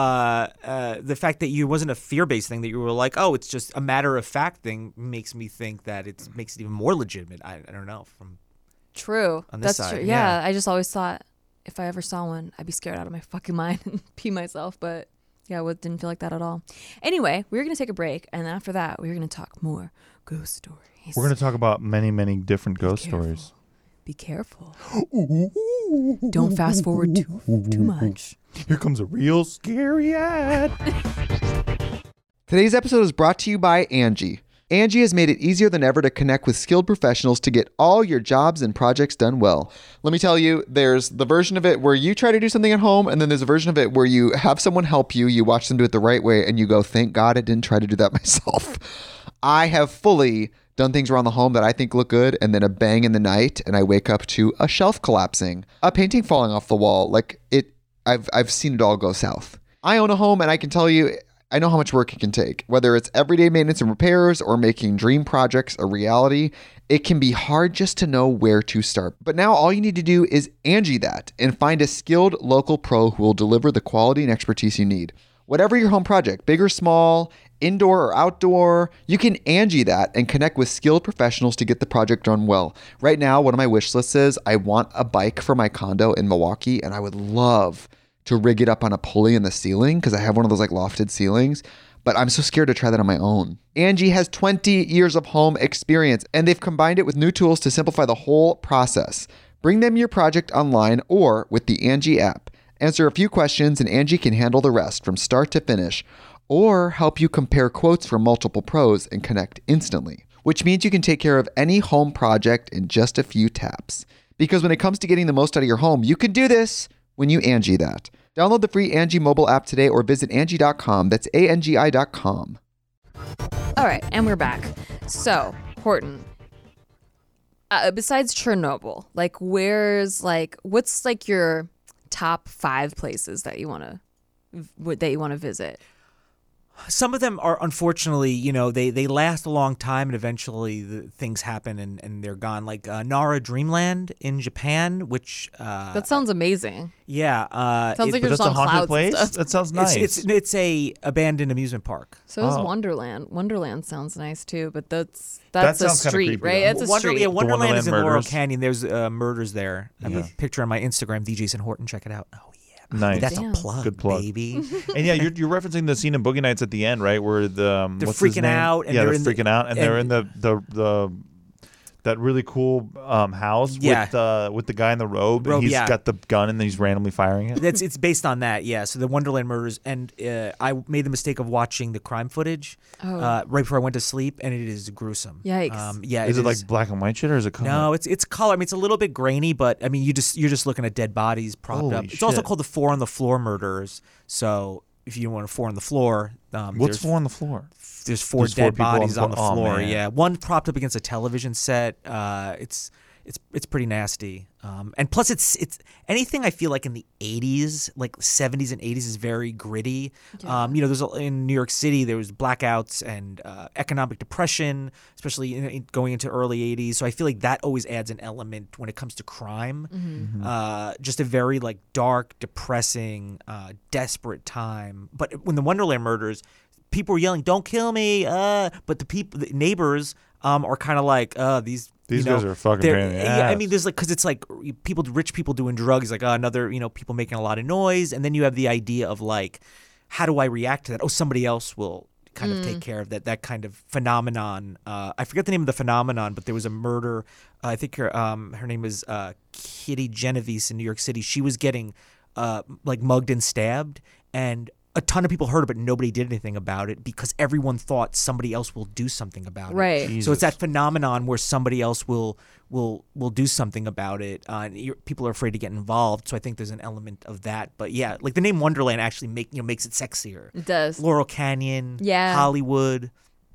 The fact that you wasn't a fear based thing, that you were like, oh, it's just a matter of fact thing, makes me think that it makes it even more legitimate. I don't know. True. On this That's side, true. Yeah. I just always thought if I ever saw one, I'd be scared out of my fucking mind and pee myself. But yeah, it didn't feel like that at all. Anyway, we were going to take a break. And after that, we were going to talk more ghost stories. We're going to talk about many, many different ghost stories. Be careful. Don't fast forward too much. Here comes a real scary ad. Today's episode is brought to you by Angie. Angie has made it easier than ever to connect with skilled professionals to get all your jobs and projects done well. Let me tell you, there's the version of it where you try to do something at home, and then there's a version of it where you have someone help you, you watch them do it the right way, and you go, thank God I didn't try to do that myself. I have fully done things around the home that I think look good, and then a bang in the night, and I wake up to a shelf collapsing, a painting falling off the wall. Like I've seen it all go south. I own a home, and I can tell you, I know how much work it can take. Whether it's everyday maintenance and repairs or making dream projects a reality, it can be hard just to know where to start. But now all you need to do is Angie that and find a skilled local pro who will deliver the quality and expertise you need. Whatever your home project, big or small, indoor or outdoor, you can Angie that and connect with skilled professionals to get the project done well. Right now, one of my wish lists is I want a bike for my condo in Milwaukee, and I would love to rig it up on a pulley in the ceiling because I have one of those like lofted ceilings. But I'm so scared to try that on my own. Angie has 20 years of home experience, and they've combined it with new tools to simplify the whole process. Bring them your project online or with the Angie app. Answer a few questions and Angie can handle the rest from start to finish, or help you compare quotes from multiple pros and connect instantly, which means you can take care of any home project in just a few taps. Because when it comes to getting the most out of your home, you can do this when you Angie that. Download the free Angie mobile app today or visit Angie.com. That's ANGI.com. All right, and we're back. So, Horton, besides Chernobyl, like what's like your top 5 places that you want to visit? Some of them are, unfortunately, they last a long time and eventually things happen and they're gone. Like Nara Dreamland in Japan, which... that sounds amazing. Yeah. Sounds like you're just on a haunted clouds place? and stuff. That sounds nice. It's a abandoned amusement park. So is Wonderland. Wonderland sounds nice too, but that's That a sounds kinda street, creepy, right? though. It's a street. Yeah, Wonderland is in Laurel murders. Canyon. There's murders there. I have a picture on my Instagram, Jason Horton. Check it out. Oh, yeah. Nice. That's Damn. a plug, Good plug. baby. And yeah, you're referencing the scene in Boogie Nights at the end, right? Where the They're what's his freaking name? out, and yeah, they're they're in the- freaking out, and they're in the that really cool house with the guy in the robe, and he's got the gun and he's randomly firing it. It's based on that, yeah. So the Wonderland murders, and I made the mistake of watching the crime footage right before I went to sleep, and it is gruesome. Yikes! Yeah, is it like black and white shit or is it color? No, it's color. I mean, it's a little bit grainy, but I mean, you're just looking at dead bodies propped Holy up. It's also shit. called the 4 on the floor murders. So if you want a 4 on the floor, What's there's 4 on the floor? There's 4 There's 4 dead people on bodies the on the floor. Oh, floor. man. Yeah, one propped up against a television set. It's pretty nasty. And plus, it's anything I feel like in the 80s, like 70s and 80s, is very gritty. Yeah. There's in New York City there was blackouts and economic depression, especially going into early 80s. So I feel like that always adds an element when it comes to crime. Mm-hmm. Just a very like dark, depressing, desperate time. But when the Wonderland murders, people were yelling, "Don't kill me!" But the neighbors are kind of like, these guys are fucking pain in the Yeah, I ass. mean, there's like, because it's like rich people doing drugs, like another, people making a lot of noise, and then you have the idea of like, how do I react to that? Oh, somebody else will kind of take care of that kind of phenomenon. I forget the name of the phenomenon, but there was a murder. I think her name is Kitty Genovese in New York City. She was getting like mugged and stabbed, and a ton of people heard it, but nobody did anything about it because everyone thought somebody else will do something about it. Right. So it's that phenomenon where somebody else will do something about it, and people are afraid to get involved. So I think there's an element of that. But yeah, like the name Wonderland actually makes it sexier. It does. Laurel Canyon, Yeah. Hollywood.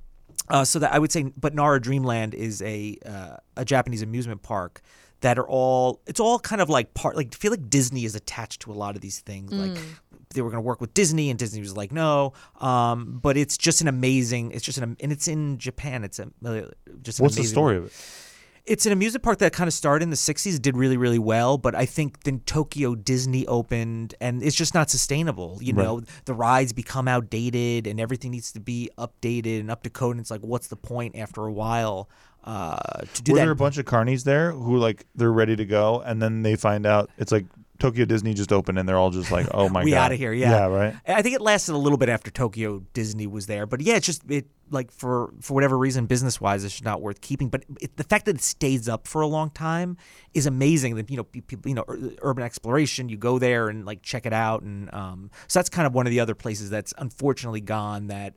So that I would say, but Nara Dreamland is a Japanese amusement park that it's all kind of like I feel like Disney is attached to a lot of these things. Like they were going to work with Disney, and Disney was like, no. But it's just and it's in Japan. It's What's the story of it? It's an amusement park that kind of started in the 60s, did really, really well, but I think then Tokyo Disney opened, and it's just not sustainable. The rides become outdated, and everything needs to be updated and up to code, and it's like, what's the point after a while to do Were that? there a bunch of carnies there who like they're ready to go, and then they find out it's like Tokyo Disney just opened, and they're all just like, "Oh my god, we out of here!" Yeah, right. I think it lasted a little bit after Tokyo Disney was there, but yeah, it's just like for whatever reason, business wise, it's just not worth keeping. But the fact that it stays up for a long time is amazing. That people, urban exploration, you go there and like check it out, and so that's kind of one of the other places that's unfortunately gone. That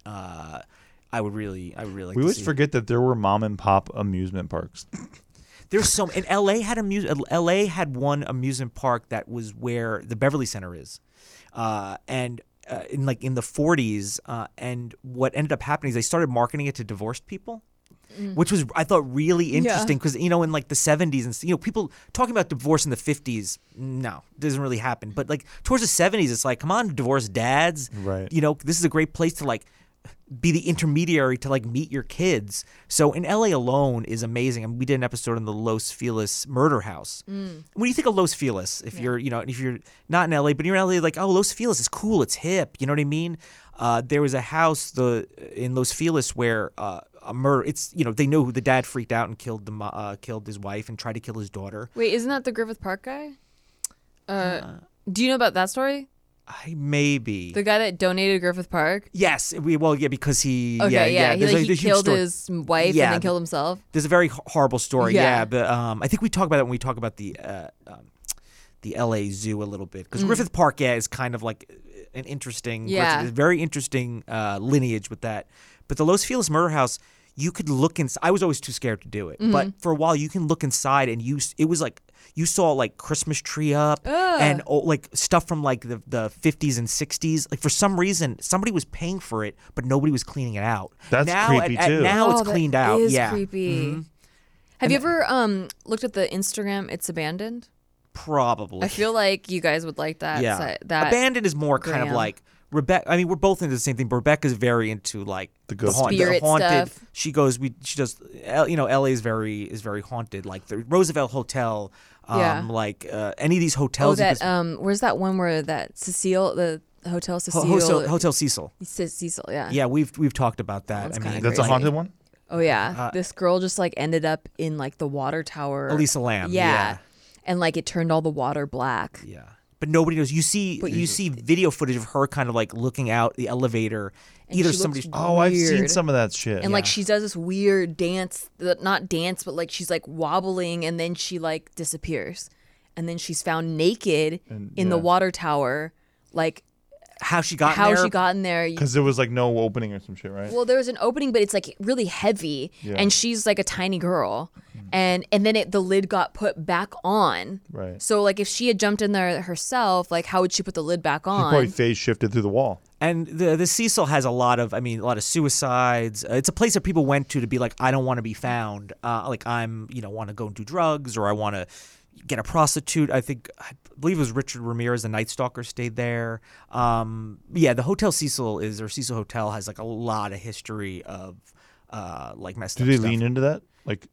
I would really like. We to always see. forget that there were mom and pop amusement parks. There's so and LA had one amusement park that was where the Beverly Center is, and in the 40s, and what ended up happening is they started marketing it to divorced people, which was I thought really interesting because in like the 70s and people talking about divorce in the 50s, no, it doesn't really happen, but like towards the 70s, it's like, come on, divorced dads, Right. This is a great place to like be the intermediary to like meet your kids. So in LA alone is amazing. I mean, we did an episode on the Los Feliz murder house. When you think of Los Feliz, if you're not in LA, but you're in LA, like, oh, Los Feliz is cool, it's hip. You know what I mean? There was a house in Los Feliz where a murder. It's they know who the dad freaked out and killed his wife and tried to kill his daughter. Wait, isn't that the Griffith Park guy? Do you know about that story? Maybe The guy that donated Griffith Park? Yes, because he Okay, yeah. He, There's he huge killed story. his wife and then killed himself. There's a very horrible story. Yeah. Yeah, but I think we talk about that when we talk about the LA Zoo a little bit because Griffith Park is kind of like an interesting, very interesting lineage with that. But the Los Feliz Murder House, you could look inside. I was always too scared to do it, but for a while you can look inside and it was like. You saw like Christmas tree up and like stuff from like the 50s and 60s. Like for some reason, somebody was paying for it, but nobody was cleaning it out. That's creepy too. Now it's cleaned out. Is Yeah, creepy. Have you ever looked at the Instagram? It's Abandoned. probably. I feel like you guys would like that. Yeah, That Abandoned is more kind of gram. like Rebecca. I mean, we're both into the same thing. But Rebecca's very into like the Spirit haunted. stuff. She goes. She does. LA is very haunted. Like the Roosevelt Hotel. Like any of these hotels. Where's that one where that Cecile, the Hotel Cecile, Hotel Cecil. Cecil, yeah. Yeah, we've talked about that. That's I mean, kinda That's a haunted one? Oh yeah, this girl just like ended up in like the water tower. Elisa Lam. Yeah, and like it turned all the water black. Yeah. But nobody knows. You see video footage of her kind of like looking out the elevator. And Either she somebody's looks Oh, I've seen weird. some of that shit. And like she does this weird dance, not dance, but like she's like wobbling, and then she like disappears, and then she's found naked in the water tower, like how she got in there. Because there was like no opening or some shit, right? Well, there was an opening, but it's like really heavy, and she's like a tiny girl, and then the lid got put back on. Right. So like if she had jumped in there herself, like how would she put the lid back She on? probably phase shifted through the wall. And the Cecil has a lot of suicides. It's a place that people went to be like, I don't want to be found. Like I'm, want to go and do drugs, or I want to get a prostitute. I believe it was Richard Ramirez, the Night Stalker, stayed there. The Hotel Cecil Cecil Hotel has like a lot of history of like messed Do up they stuff. lean into that? Like,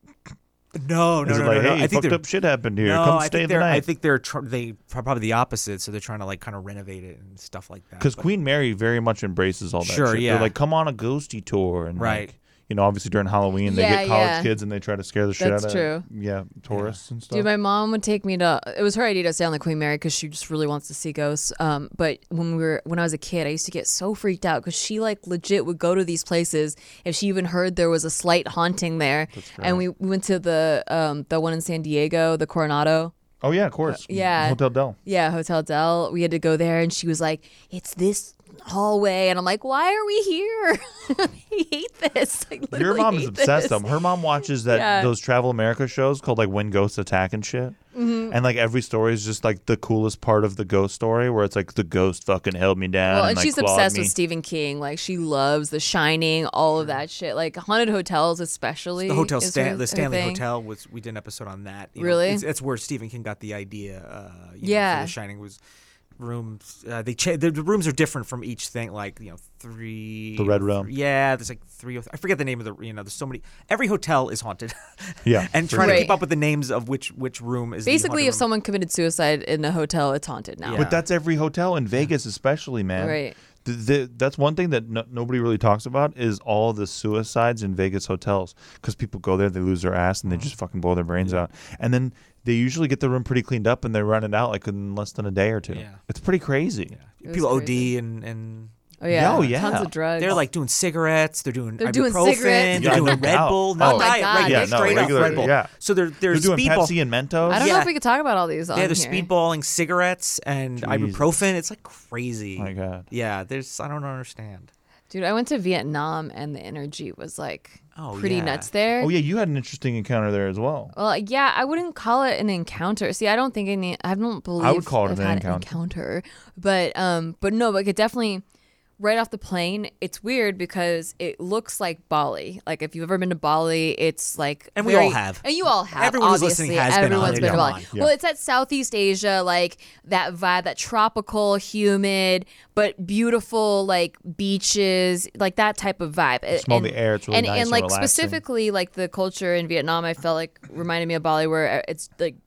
No. is it like, hey, I think fucked up shit happened here. No, Come stay the night. I think they're probably the opposite. So they're trying to like kind of renovate it and stuff like that. Because Queen Mary very much embraces all that Sure, shit. yeah. They're like, come on a ghosty tour. And Right. like, obviously during Halloween, they get college kids and they try to scare the shit That's out true. of tourists and stuff. Dude, my mom would take me to. It was her idea to stay on the Queen Mary because she just really wants to see ghosts. But when I was a kid, I used to get so freaked out because she like legit would go to these places if she even heard there was a slight haunting there. And we went to the one in San Diego, the Coronado. Oh, yeah, of course. Yeah. Hotel Del. Yeah, Hotel Del. We had to go there, and she was like, "It's this hallway," and I'm like, "Why are we here? I hate this." I Your literally mom is hate obsessed this. though. Her mom watches those Travel America shows called like When Ghosts Attack and shit. Mm-hmm. And like every story is just like the coolest part of the ghost story, where it's like the ghost fucking held me down. Well, and and like, she's clawed obsessed me. with Stephen King. Like she loves The Shining, all of that shit. Like haunted hotels, especially. The Hotel is her the Stanley thing. Hotel we did an episode on that. Really? That's where Stephen King got the idea. For Yeah. The Shining was rooms. The rooms are different from each thing. Like three. The Red Room. Yeah, there's like three. I forget the name of the. There's so many. Every hotel is haunted. Yeah, and for trying sure. to keep up with the names of which room is. the Basically, haunted if room. someone committed suicide in a hotel, it's haunted now. Yeah. But that's every hotel in Vegas, especially, man. Right. That's one thing that nobody really talks about is all the suicides in Vegas hotels, because people go there, they lose their ass, and they just fucking blow their brains out, and then they usually get the room pretty cleaned up, and they run it out like in less than a day or two. Yeah. It's pretty crazy. It People was OD crazy. and Oh yeah. Oh, yeah. Tons of drugs. they're like doing cigarettes. They're doing They're doing ibuprofen. cigarettes. They're Yeah, doing no Red doubt. Bull. Not Oh my diet, God. regular, Yeah, no, straight regular, up Red Bull. yeah. So they're They're doing speedball. Pepsi and Mentos. I don't know Yeah. if we could talk about all these on Yeah, they're here. speedballing cigarettes and Jesus. ibuprofen. It's like crazy. My God. Yeah, I don't understand. Dude, I went to Vietnam and the energy was like pretty yeah. nuts there. Oh yeah, you had an interesting encounter there as well. Well, yeah, I wouldn't call it an encounter. See, I don't believe I would call it I've an had encounter. But no, but it definitely right off the plane, it's weird because it looks like Bali. Like if you've ever been to Bali, it's like And we all have. And you all have. Everyone who's obviously. listening has been on Everyone's it. been to Come Bali. on. Well, it's that Southeast Asia, like that vibe, that tropical, humid, but beautiful, like beaches, like that type of vibe. Smell the air, it's really nice and and like relaxing. specifically like the culture in Vietnam, I felt like reminded me of Bali, where it's like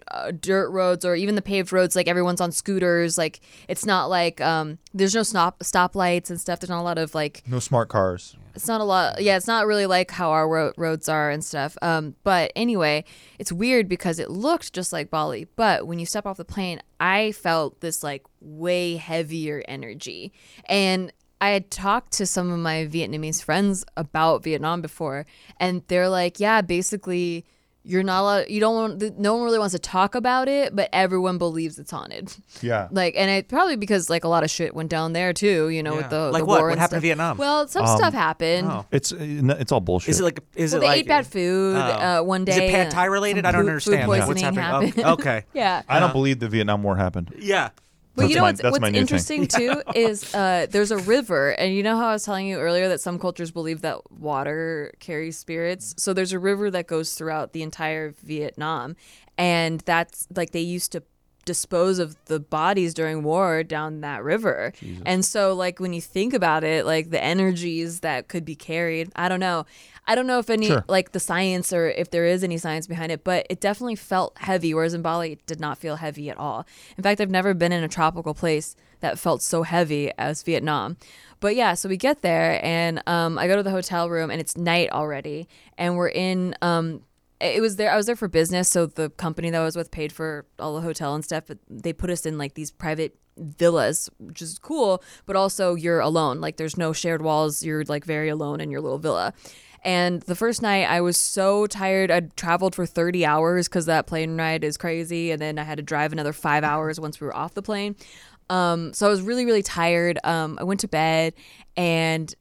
dirt roads or even the paved roads, like everyone's on scooters. Like it's not like there's no stoplights and stuff. There's not a lot of like No smart cars. it's not a lot. Yeah, it's not really like how our roads are and stuff. But anyway, it's weird because it looked just like Bali. But when you step off the plane, I felt this like way heavier energy. And I had talked to some of my Vietnamese friends about Vietnam before, and they're like, yeah, basically you're not allowed, no one really wants to talk about it, but everyone believes it's haunted. Yeah. Like, and it probably because like a lot of shit went down there too, with the like the what? war What and happened in stuff. Vietnam? Well, some stuff happened. Oh. It's all bullshit. Is it like? Is Well, it they like? ate bad food one day. Is it pad thai related? I don't understand. Food Like, what's poisoning happening? happened. Okay. Yeah. I don't believe the Vietnam War happened. Yeah. But That's you know my- what's that's my new thing. interesting too is there's a river, and you know how I was telling you earlier that some cultures believe that water carries spirits. So there's a river that goes throughout the entire Vietnam, and that's like they used to dispose of the bodies during war down that river. Jesus. And so like when you think about it, like the energies that could be carried, I don't know if any like the science or if there is any science behind it, but it definitely felt heavy, whereas in Bali it did not feel heavy at all. In fact, I've never been in a tropical place that felt so heavy as Vietnam. But yeah, so we get there and I go to the hotel room and it's night already, and we're in I was there for business, so the company that I was with paid for all the hotel and stuff, but they put us in like these private villas, which is cool, but also you're alone. Like there's no shared walls. You're like very alone in your little villa. And the first night I was so tired. I'd traveled for 30 hours because that plane ride is crazy. And then I had to drive another 5 hours once we were off the plane. So I was really, really tired. I went to bed and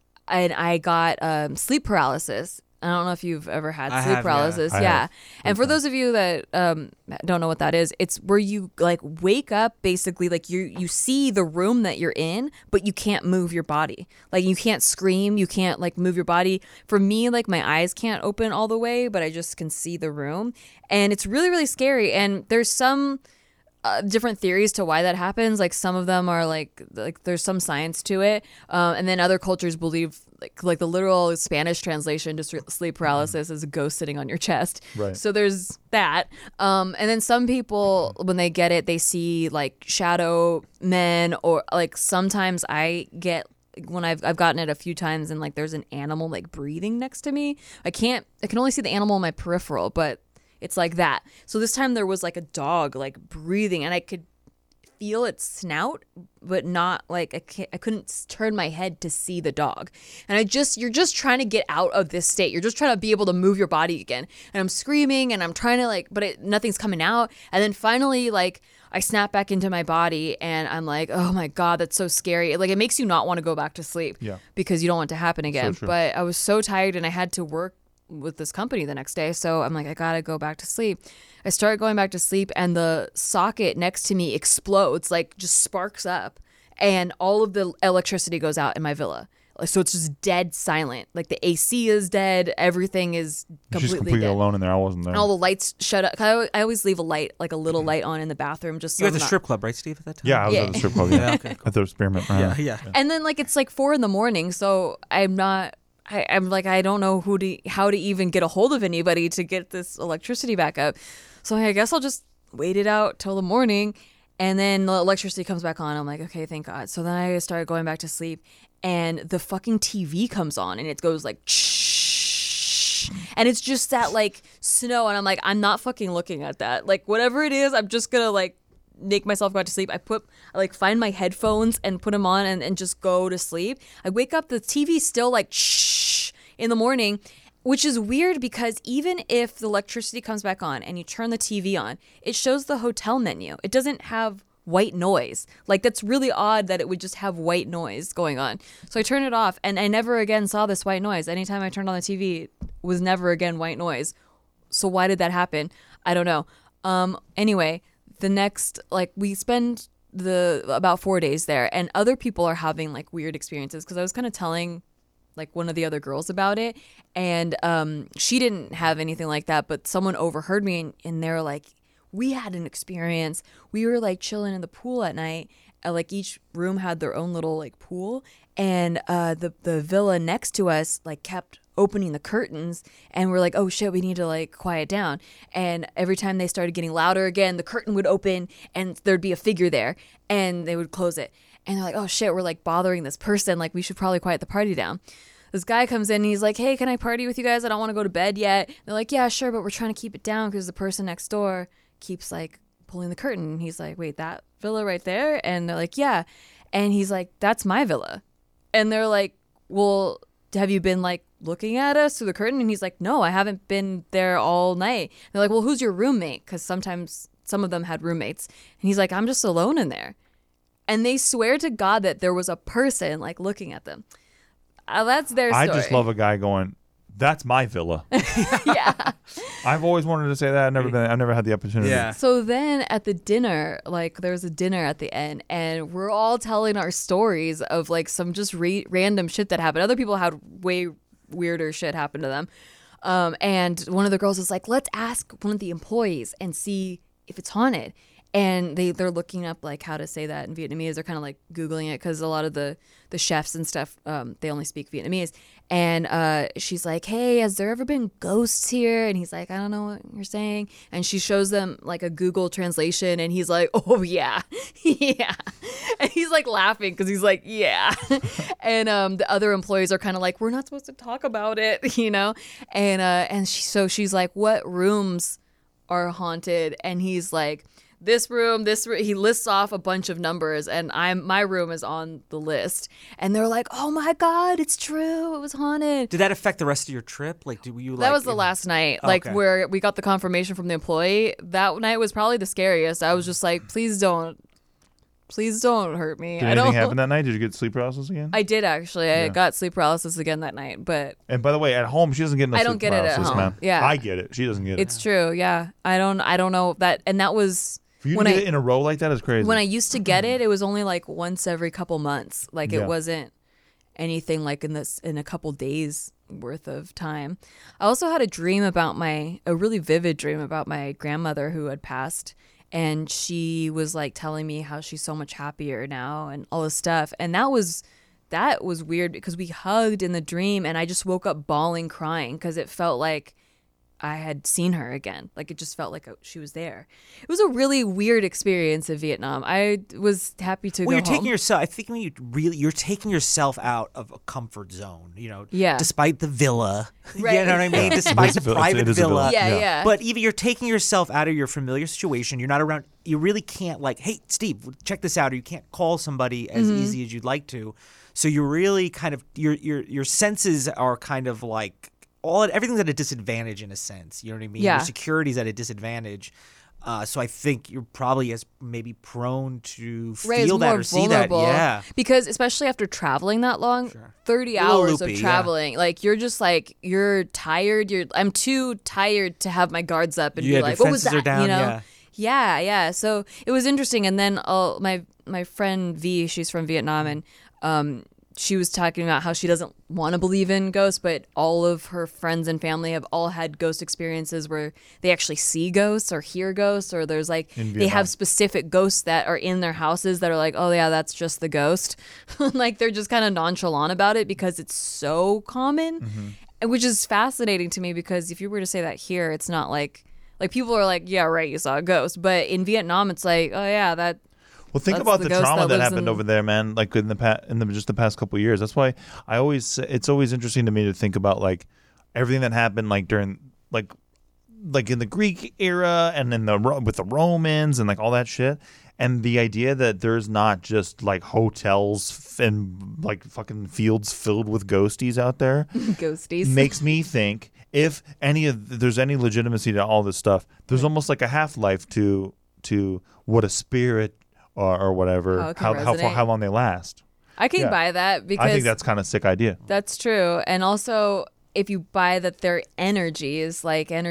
I got sleep paralysis. I don't know if you've ever had sleep paralysis. Yeah. And for those of you that don't know what that is, it's where you like wake up basically like you see the room that you're in, but you can't move your body. Like you can't scream, you can't like move your body. For me, like my eyes can't open all the way, but I just can see the room. And it's really, really scary. And there's some different theories to why that happens. Like some of them are like there's some science to it, and then other cultures believe like the literal Spanish translation to sleep paralysis is a ghost sitting on your chest. Right. So there's that, and then some people when they get it, they see like shadow men, or like sometimes I get when I've gotten it a few times and like there's an animal like breathing next to me. I can only see the animal in my peripheral, but it's like that. So this time there was like a dog like breathing, and I could feel its snout, but not like I couldn't turn my head to see the dog. And you're just trying to get out of this state. You're just trying to be able to move your body again. And I'm screaming and I'm trying to like, but nothing's coming out. And then finally like I snap back into my body and I'm like, oh my God, that's so scary. Like it makes you not want to go back to sleep because you don't want it to happen again. So but I was so tired and I had to work with this company the next day, so I'm like, I gotta go back to sleep. I start going back to sleep and the socket next to me explodes, like just sparks up, and all of the electricity goes out in my villa. So it's just dead silent. Like the AC is dead, everything is completely dead. Alone in there. I wasn't there. And all the lights shut up. I always leave a light, like a little light on in the bathroom, just so You were at the strip club, right, Steve, at that time? Yeah, I was at the strip club. Yeah, okay, cool. At the experiment. Yeah. And then like it's like 4 a.m, so I'm like, I don't know how to even get a hold of anybody to get this electricity back up. So I guess I'll just wait it out till the morning. And then the electricity comes back on. I'm like, okay, thank God. So then I started going back to sleep, and the fucking TV comes on and it goes like, shh. And it's just that like snow. And I'm like, I'm not fucking looking at that. Like whatever it is, I'm just going to like make myself go back to sleep. I like find my headphones and put them on and just go to sleep. I wake up, the TV's still like shh in the morning, which is weird because even if the electricity comes back on and you turn the TV on, it shows the hotel menu. It doesn't have white noise. Like that's really odd that it would just have white noise going on. So I turn it off and I never again saw this white noise. Anytime I turned on the TV, it was never again white noise. So why did that happen? I don't know. Anyway, the next, like we spend about 4 days there, and other people are having like weird experiences because I was kind of telling like one of the other girls about it, and she didn't have anything like that, but someone overheard me and they were like, we had an experience. We were like chilling in the pool at night. Like each room had their own little like pool, and the villa next to us like kept opening the curtains, and we're like, oh shit, we need to like quiet down. And every time they started getting louder again, the curtain would open and there'd be a figure there, and they would close it. And they're like, oh shit, we're like bothering this person. Like, we should probably quiet the party down. This guy comes in and he's like, hey, can I party with you guys? I don't want to go to bed yet. They're like, yeah, sure, but we're trying to keep it down because the person next door keeps like pulling the curtain. And he's like, wait, that villa right there? And they're like, yeah. And he's like, that's my villa. And they're like, well, have you been like looking at us through the curtain? And he's like, no, I haven't been there all night. And they're like, well, who's your roommate? Because sometimes some of them had roommates. And he's like, I'm just alone in there. And they swear to God that there was a person like looking at them. That's their story. I just love a guy going, that's my villa. Yeah. I've always wanted to say that. I've never had the opportunity. Yeah. So then at the dinner, like there was a dinner at the end, and we're all telling our stories of like some just random shit that happened. Other people had way weirder shit happen to them. And one of the girls was like, let's ask one of the employees and see if it's haunted. And they're looking up like how to say that in Vietnamese. They're kind of like Googling it because a lot of the chefs and stuff, they only speak Vietnamese. And she's like, hey, has there ever been ghosts here? And he's like, I don't know what you're saying. And she shows them like a Google translation, and he's like, oh yeah, yeah. And he's like laughing because he's like, yeah. And the other employees are kind of like, we're not supposed to talk about it, you know. And she's like, what rooms are haunted? And he's like, this room, he lists off a bunch of numbers, and my room is on the list. And they're like, oh my God, it's true, it was haunted. Did that affect the rest of your trip? Like, were you like... That was the last night, like where we got the confirmation from the employee. That night was probably the scariest. I was just like, please don't hurt me. Did anything happen that night? Did you get sleep paralysis again? I did, actually. I got sleep paralysis again that night, but... And by the way, at home, she doesn't get no sleep paralysis, I don't get it at home. man. Yeah. I get it. She doesn't get it. It's true, yeah. I don't know that... And that was... For you to get it in a row like that is crazy. When I used to get it, it was only like once every couple months. Like it wasn't anything like in a couple days worth of time. I also had a really vivid dream about my grandmother who had passed, and she was like telling me how she's so much happier now and all this stuff. And that was weird because we hugged in the dream, and I just woke up bawling, crying because it felt like I had seen her again. Like it just felt like she was there. It was a really weird experience in Vietnam. I was happy to go you're taking home. yourself. I think when you're taking yourself out of a comfort zone. You know, yeah. Despite the villa, right. You know what I mean. Despite the private villa, yeah. But even you're taking yourself out of your familiar situation. You're not around. You really can't like, hey, Steve, check this out. Or you can't call somebody as easy as you'd like to. So you're really kind of your senses are kind of like. Everything's at a disadvantage in a sense. You know what I mean? Yeah. Your security's at a disadvantage. So I think you're probably as maybe prone to feel that or see that. Yeah. Because especially after traveling that long, 30 hours of traveling, like you're just like, you're tired. I'm too tired to have my guards up and be like, what was that? Are down, you know? Yeah. So it was interesting. And then my friend V, she's from Vietnam, and she was talking about how she doesn't want to believe in ghosts, but all of her friends and family have all had ghost experiences where they actually see ghosts or hear ghosts, or there's like they have specific ghosts that are in their houses that are like, oh yeah, that's just the ghost. Like they're just kind of nonchalant about it because it's so common, which is fascinating to me because if you were to say that here, it's not like people are like, yeah, right, you saw a ghost, but in Vietnam, it's like, oh yeah, that. Well, think about the trauma that happened over there, man. Like in just the past couple of years. That's why it's always interesting to me to think about like everything that happened like during like in the Greek era and with the Romans and like all that shit. And the idea that there's not just like hotels and like fucking fields filled with ghosties out there, makes me think if there's any legitimacy to all this stuff, there's almost like a half-life to what a spirit. Or whatever, how long they last. I can buy that because I think that's kind of a sick idea. That's true, and also if you buy that their energies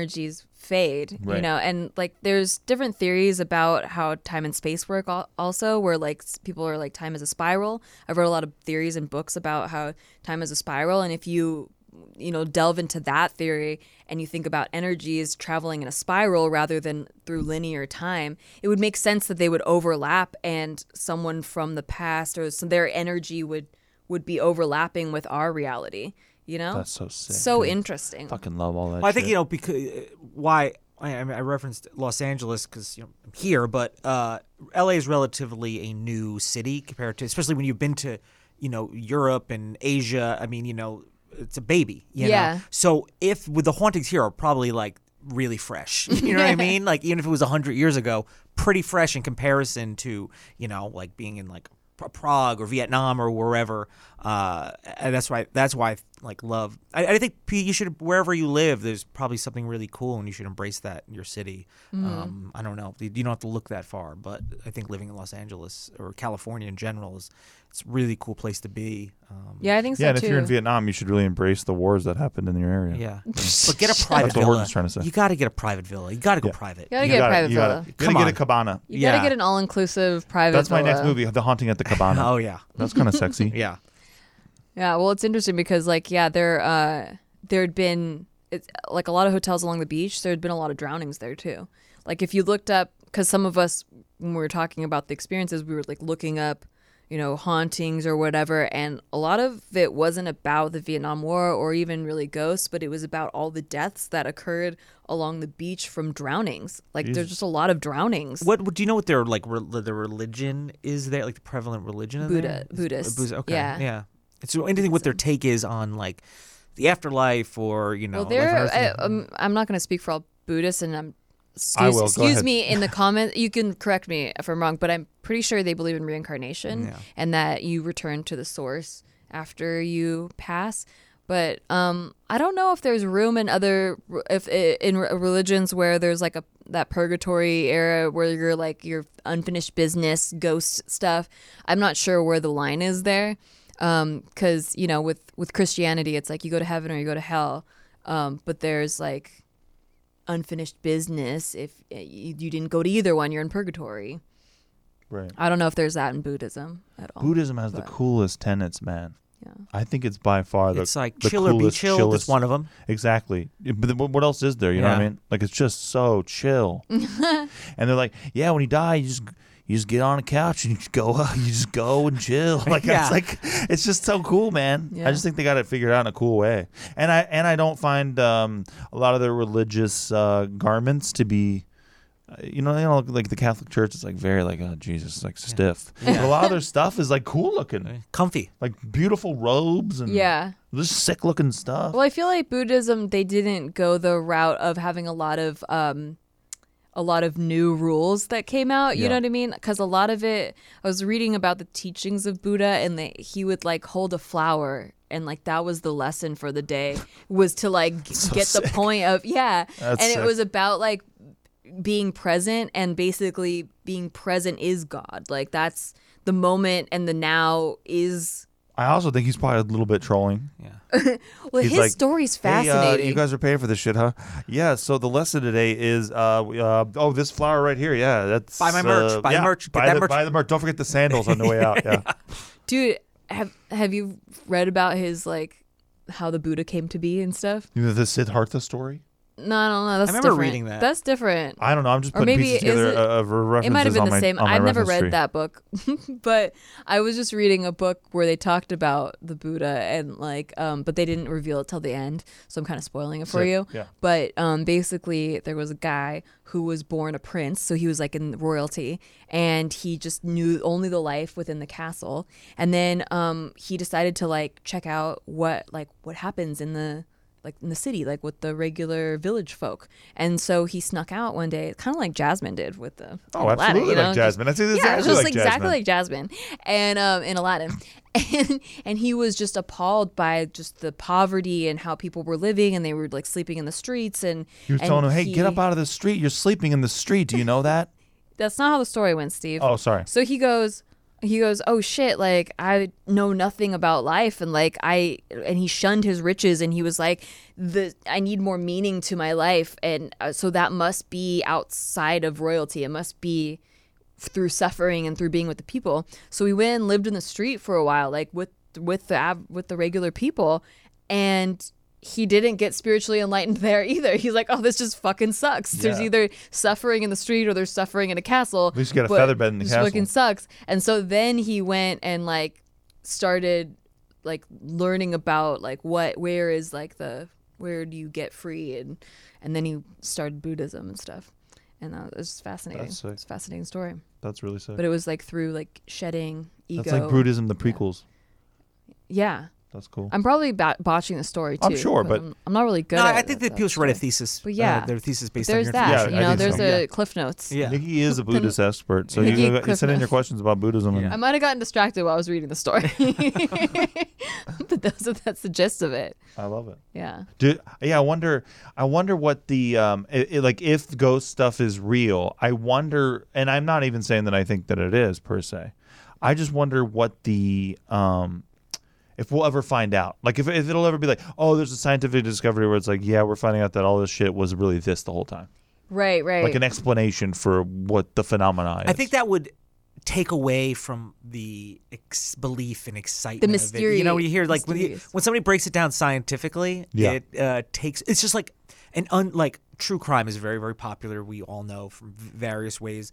fade, right. You know, and like there's different theories about how time and space work. Also, where like people are like time is a spiral. I've read a lot of theories and books about how time is a spiral, and if you delve into that theory and you think about energies traveling in a spiral rather than through linear time, it would make sense that they would overlap and someone from the past or their energy would be overlapping with our reality, You know, That's so sick. so dude. interesting. Fucking love all that. Well, I think shit. because why I referenced Los Angeles because I'm here, but LA is relatively a new city compared to, especially when you've been to Europe and Asia. I mean, it's a baby. You know? So if with the hauntings here are probably like really fresh. You know what I mean? Like even if it was 100 years ago, pretty fresh in comparison to like being in like Prague or Vietnam or wherever. And that's why I like love. I think you should, wherever you live, there's probably something really cool, and you should embrace that in your city. I don't know. You don't have to look that far, but I think living in Los Angeles or California in general it's a really cool place to be. Yeah, I think so and too. if you're in Vietnam, you should really embrace the wars that happened in your area. Yeah, but get a private That's what villa. Horton's trying to say. You got to get a private villa. You got to go private. You gotta get a private villa. You gotta get a cabana. You gotta get an all-inclusive private That's my villa. next movie, The Haunting at the Cabana. Oh yeah, That's kind of sexy. yeah. Yeah, well, it's interesting because there'd been like a lot of hotels along the beach. There'd been a lot of drownings there too. Like if you looked up, because some of us, when we were talking about the experiences, we were like looking up, hauntings or whatever, and a lot of it wasn't about the Vietnam War or even really ghosts, but it was about all the deaths that occurred along the beach from drownings. Like there's just a lot of drownings. What do you know? What their like the religion is there? Like the prevalent religion? Buddhist. Okay. Yeah. So anything what their take is on like the afterlife or Well, life on Earth? I'm not going to speak for all Buddhists, and I will. Go excuse ahead. me in the comments. You can correct me if I'm wrong, but I'm pretty sure they believe in reincarnation and that you return to the source after you pass. But I don't know if there's room in in religions where there's like that purgatory era where you're like your unfinished business, ghost stuff. I'm not sure where the line is there. Because with Christianity, it's like you go to heaven or you go to hell, but there's like unfinished business if you didn't go to either one, you're in purgatory. Right. I don't know if there's that in Buddhism at all. Buddhism has the coolest tenets, man. Yeah. I think it's by far it's like the chill or be coolest, chilled. chillest. It's one of them. Exactly. But what else is there? You know what I mean? Like it's just so chill. And they're like, yeah, when you die, you just get on a couch and you just go and chill. Like it's just so cool, man. Yeah. I just think they got it figured out in a cool way. And I don't find a lot of their religious garments to be like the Catholic Church is like very like, oh Jesus, like stiff. But a lot of their stuff is like cool looking, comfy, like beautiful robes and just sick looking stuff. Well, I feel like Buddhism, they didn't go the route of having a lot of new rules that came out. You know what I mean? Because a lot of it, I was reading about the teachings of Buddha, and he would like hold a flower. And like that was the lesson for the day, was to like get sick. the point of That's and sick. it was about like being present, and basically being present is God. Like that's the moment, and the now is. I also think he's probably a little bit trolling. Yeah. Well, He's his like, story's Hey, fascinating. you guys are paying for this shit, huh? Yeah. So the lesson today is, this flower right here. Yeah, that's Buy my merch. Buy the merch. Get that merch. Buy the merch. Don't forget the sandals on the way out. Yeah. Dude, have you read about his like how the Buddha came to be and stuff? You know the Siddhartha story? No, I don't know. That's I remember different. reading that. That's different. I don't know. I'm just Or putting maybe pieces together is it- of references It might have been on the my, same. on my I've never reference read tree. that book, but I was just reading a book where they talked about the Buddha and like, but they didn't reveal it till the end, so I'm kind of spoiling it for Sick. you. Yeah. But basically, there was a guy who was born a prince, so he was like in royalty, and he just knew only the life within the castle, and then he decided to like check out what happens in the city, like with the regular village folk. And so he snuck out one day, kind of like Jasmine did with the Aladdin, absolutely you know? like Jasmine. That's exactly Yeah, it was just like exactly Jasmine. like Jasmine, and in Aladdin, and he was just appalled by just the poverty and how people were living, and they were like sleeping in the streets, and He was telling him, "Hey, get up out of the street. You're sleeping in the street. Do you know that?" That's not how the story went, Steve. Oh, sorry. So he goes, oh shit, like I know nothing about life, and and he shunned his riches, and he was like, I need more meaning to my life, and so that must be outside of royalty. It must be through suffering and through being with the people. So he went and lived in the street for a while, like with the regular people, and he didn't get spiritually enlightened there either. He's like, oh, this just fucking sucks. There's Yeah. either suffering in the street or there's suffering in a castle. At least you got a feather bed in the this castle. fucking sucks. And so then he went and like started like learning about like where is like where do you get free, and then he started Buddhism and stuff, and it was fascinating. That's sick. It's a fascinating story. That's really sick. But it was like through like shedding ego. That's like Buddhism, the prequels. Yeah. That's cool. I'm probably botching the story too. I'm sure, but I'm not really good No, at it. I think that people should write a thesis. But yeah, their thesis based on there's your that. information. You know, I think there's so. a Cliff Notes. Yeah. Nikki is a Buddhist expert, so Nikki you Cliff send in your Notes. questions about Buddhism. And I might have gotten distracted while I was reading the story, but that's the gist of it. I love it. Yeah. I wonder what the like if ghost stuff is real. I wonder, and I'm not even saying that I think that it is per se. I just wonder what the if we'll ever find out. Like if it'll ever be like, oh, there's a scientific discovery where it's like, yeah, we're finding out that all this shit was really this the whole time. Right. Like an explanation for what the phenomena is. I think that would take away from the belief and excitement. The of mystery. it. You know, when you hear like when somebody breaks it down scientifically, it takes. It's just like like true crime is very, very popular. We all know from various ways,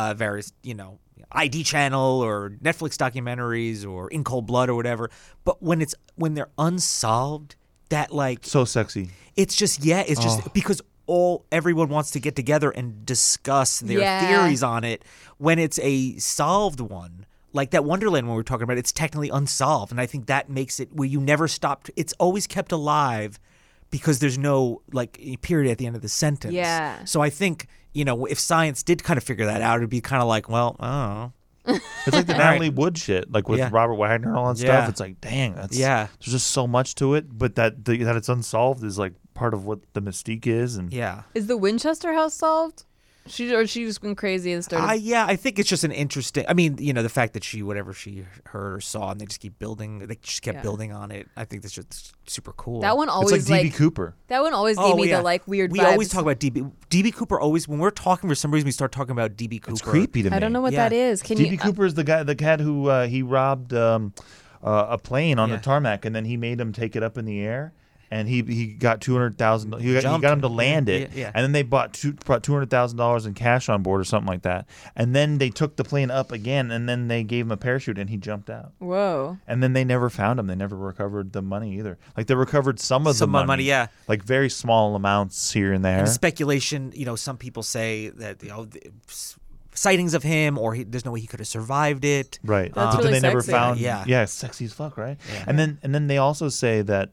ID channel or Netflix documentaries or In Cold Blood or whatever. But when they're unsolved, that like so sexy. It's just just because everyone wants to get together and discuss their theories on it. When it's a solved one, like that Wonderland one we were talking about, it's technically unsolved, and I think that makes it where you never stop. It's always kept alive because there's no like period at the end of the sentence. Yeah. So I think if science did kind of figure that out, it'd be kind of like, well, I don't know. It's like the Natalie Wood shit, like with Robert Wagner and all that stuff. It's like, dang, there's just so much to it, but that it's unsolved is like part of what the mystique is. And is the Winchester house solved? She just went crazy and started. I think it's just an interesting. I mean, the fact that whatever she heard or saw, and they just keep building. They just kept building on it. I think that's just super cool. That one always it's like DB Cooper. That one always gave me the like weird. We vibes. always talk about DB Cooper. Always when we're talking for some reason, we start talking about DB Cooper. It's creepy to me. I don't know what that is. Can DB Cooper is the cat who he robbed a plane on the tarmac, and then he made him take it up in the air. And he got $200,000. He got him to land it, and then they brought $200,000 in cash on board or something like that. And then they took the plane up again, and then they gave him a parachute, and he jumped out. Whoa! And then they never found him. They never recovered the money either. Like they recovered some of the money, like very small amounts here and there. And speculation, some people say that sightings of him, or there's no way he could have survived it. Right. That's but really then they never sexy. found. Yeah, sexy as fuck, right? Yeah. And then they also say that.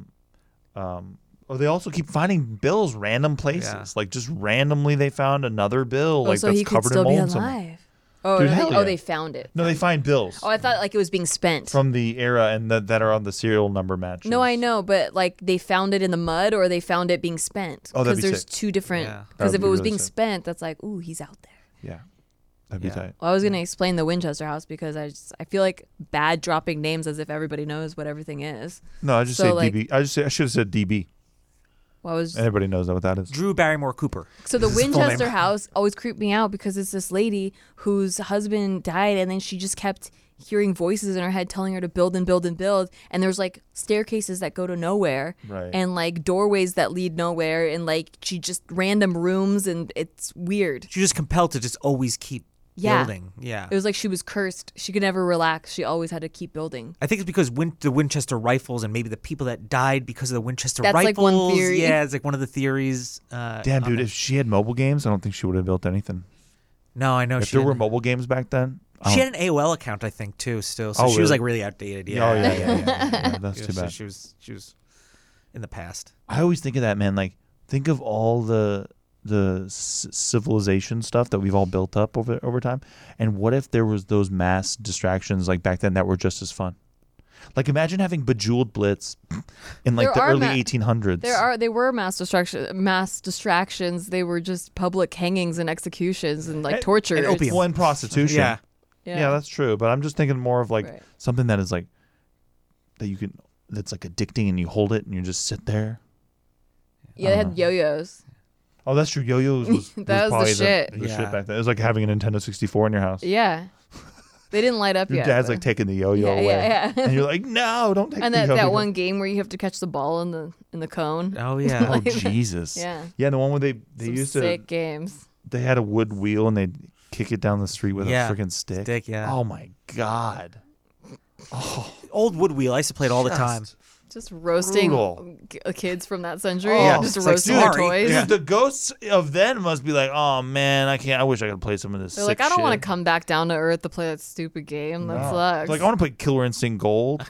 They also keep finding bills random places. Like just randomly they found another bill so that's he covered could still in be mold alive. somewhere. Oh, Dude, they found it. No, they find bills. Oh, I thought like it was being spent from the era and that are on the serial number matches. No, I know, but like they found it in the mud or they found it being spent. Oh, that'd be there's sick. two different. Yeah. Because if it was really being sick. spent, that's like, ooh, he's out there. Yeah, that'd be tight. Well, I was gonna explain the Winchester house because I feel like bad dropping names as if everybody knows what everything is. No, I just say DB. I should have said DB. Well, Everybody knows what that is. Drew Barrymore Cooper. So the Winchester house always creeped me out because it's this lady whose husband died, and then she just kept hearing voices in her head telling her to build and build and build. And there's like staircases that go to nowhere, Right. and like doorways that lead nowhere, and like she just random rooms, and it's weird. She was compelled to just always keep building. Yeah. It was like she was cursed. She could never relax. She always had to keep building. I think it's because the Winchester rifles and maybe the people that died because of the Winchester That's rifles. like one theory. Yeah, it's like one of the theories. Damn, dude, if she had mobile games, I don't think she would have built anything. No, I know. If there were mobile games back then. She had an AOL account, I think, too, still. So she was like really outdated. Yeah. Oh, yeah. That's too bad. She was in the past. I always think of that, man. Like, think of all the civilization stuff that we've all built up over time, and what if there was those mass distractions like back then that were just as fun? Like imagine having Bejeweled Blitz in like the early 1800s. They were mass distractions. They were just public hangings and executions and like torture and opium. Well, and prostitution. Yeah, that's true. But I'm just thinking more of like something that is like that's like addicting, and you hold it and you just sit there. Yeah, they had yo-yos. Oh, that's true. Yo-yos was That was probably the shit. The shit back then. It was like having a Nintendo 64 in your house. Yeah. They didn't light up Your yet. dad's though. like taking the yo-yo away. Yeah. And you're like, no, don't take and the yo-yo. that one game where you have to catch the ball in the cone. Oh, yeah. Oh, Jesus. Yeah. Yeah, the one where they Some used sick to, games. they had a wood wheel and they'd kick it down the street with a freaking stick. Stick, yeah. Oh, my God. Old wood wheel. I used to play it all the time. Just roasting kids from that century. Just like, roasting their toys. Dude, the ghosts of then must be like, oh man, I wish I could play some of this. They're like, I don't want to come back down to earth to play that stupid game. That sucks. Like, I want to play Killer Instinct Gold.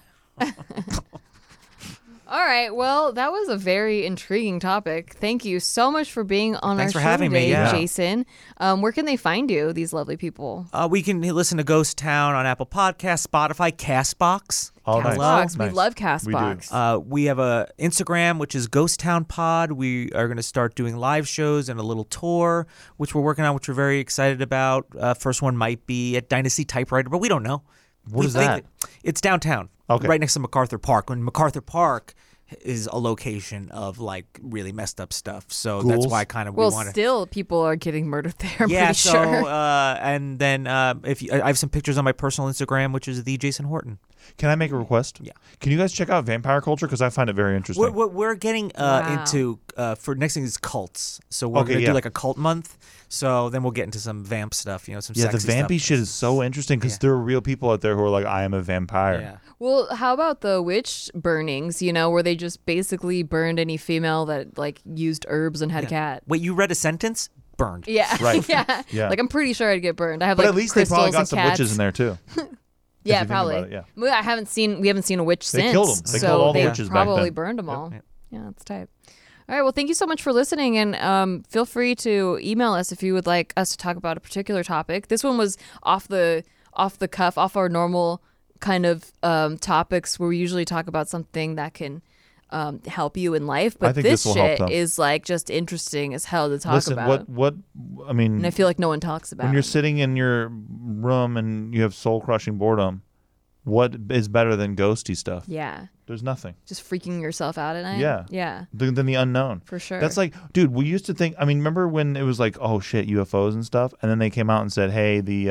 All right. Well, that was a very intriguing topic. Thank you so much for being on Thanks our for show having today, me, Jason. Where can they find you, these lovely people? We can listen to Ghost Town on Apple Podcasts, Spotify, CastBox. Oh, CastBox. nice. We love CastBox. We have a Instagram, which is Ghost Town Pod. We are going to start doing live shows and a little tour, which we're working on, which we're very excited about. First one might be at Dynasty Typewriter, but we don't know. What is that? It's downtown, right next to MacArthur Park. When MacArthur Park is a location of like really messed up stuff, so Ghouls? that's why kind of we want to. Still, people are getting murdered there. I'm Yeah, pretty so sure. and then I have some pictures on my personal Instagram, which is the Jason Horton. Can I make a request? Yeah. Can you guys check out vampire culture? Because I find it very interesting. We're getting into for next thing is cults, so we're gonna do like a cult month. So then we'll get into some vamp stuff, some the sexy vampy stuff. shit is so interesting because there are real people out there who are like, I am a vampire. Yeah. Well, how about the witch burnings, where they just basically burned any female that like used herbs and had a cat? Wait, you read a sentence? Burned. Yeah. Right. Yeah. Like I'm pretty sure I'd get burned. I have But like at least they probably crystals got and some cats. witches in there too. Yeah, you think probably. about it, yeah. We haven't seen a witch They since. killed 'em. They so killed all the they witches back probably then. burned them all. Yeah, that's tight. All right. Well, thank you so much for listening, and feel free to email us if you would like us to talk about a particular topic. This one was off the cuff, off our normal kind of topics where we usually talk about something that can help you in life. But I think this this will help shit them. is like just interesting as hell to talk Listen, about. what I mean, And I feel like no one talks about when you're it. sitting in your room and you have soul crushing boredom, what is better than ghosty stuff? Yeah. There's nothing. Just freaking yourself out at night. Yeah. Yeah. Than the unknown. For sure. That's like, dude, we used to think, remember when it was like, oh shit, UFOs and stuff? And then they came out and said, hey, the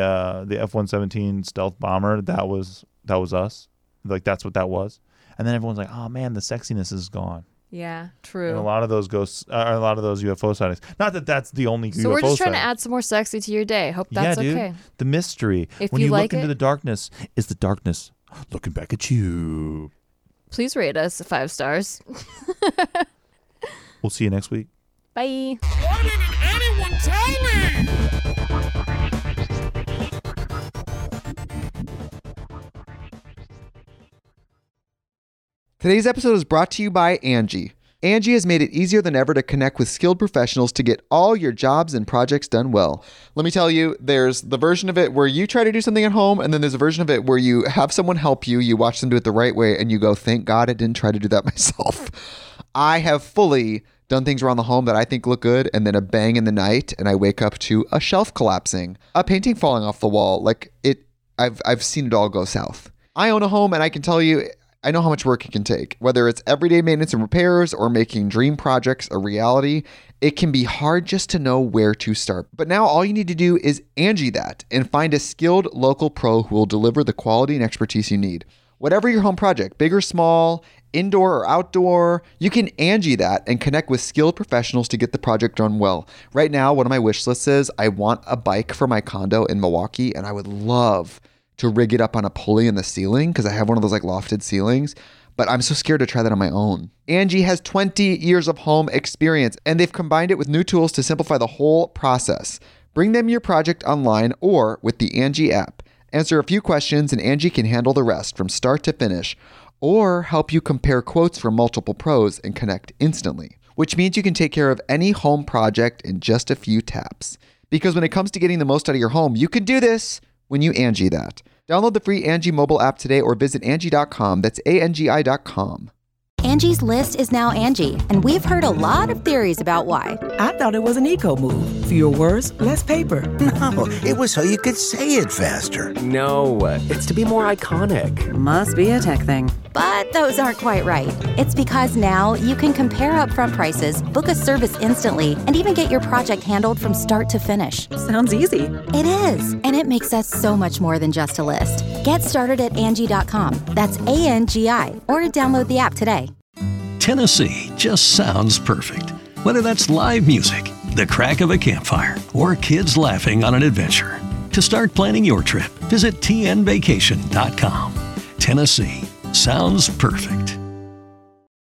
F-117 stealth bomber, that was us. Like, that's what that was. And then everyone's like, oh man, the sexiness is gone. Yeah, true. And a lot of those a lot of those UFO sightings. Not that that's the only UFO So we're just trying to sighting. add some more sexy to your day. Hope that's yeah, dude. okay. The mystery. If when you you like look into it- the darkness, is the darkness looking back at you. Please rate us 5 stars. We'll see you next week. Bye. Why didn't anyone tell me? Today's episode is brought to you by Angie. Angie has made it easier than ever to connect with skilled professionals to get all your jobs and projects done well. Let me tell you, there's the version of it where you try to do something at home, and then there's a version of it where you have someone help you, you watch them do it the right way, and you go, thank God I didn't try to do that myself. I have fully done things around the home that I think look good, and then a bang in the night, and I wake up to a shelf collapsing, a painting falling off the wall. I've seen it all go south. I own a home, and I can tell you, I know how much work it can take. Whether it's everyday maintenance and repairs or making dream projects a reality, it can be hard just to know where to start. But now all you need to do is Angie that and find a skilled local pro who will deliver the quality and expertise you need. Whatever your home project, big or small, indoor or outdoor, you can Angie that and connect with skilled professionals to get the project done well. Right now, one of my wish lists is I want a bike for my condo in Milwaukee, and I would love to rig it up on a pulley in the ceiling because I have one of those like lofted ceilings, but I'm so scared to try that on my own. Angie has 20 years of home experience, and they've combined it with new tools to simplify the whole process. Bring them your project online or with the Angie app. Answer a few questions and Angie can handle the rest from start to finish, or help you compare quotes from multiple pros and connect instantly, which means you can take care of any home project in just a few taps. Because when it comes to getting the most out of your home, you can do this when you Angie that. Download the free Angie mobile app today or visit Angie.com. That's ANGI.com. Angie's List is now Angie, and we've heard a lot of theories about why. I thought it was an eco move. Fewer words, less paper. No, it was so you could say it faster. No, it's to be more iconic. Must be a tech thing. But those aren't quite right. It's because now you can compare upfront prices, book a service instantly, and even get your project handled from start to finish. Sounds easy. It is, and it makes us so much more than just a list. Get started at Angie.com. That's ANGI, or download the app today. Tennessee just sounds perfect. Whether that's live music, the crack of a campfire, or kids laughing on an adventure. To start planning your trip, visit tnvacation.com. Tennessee. Sounds perfect.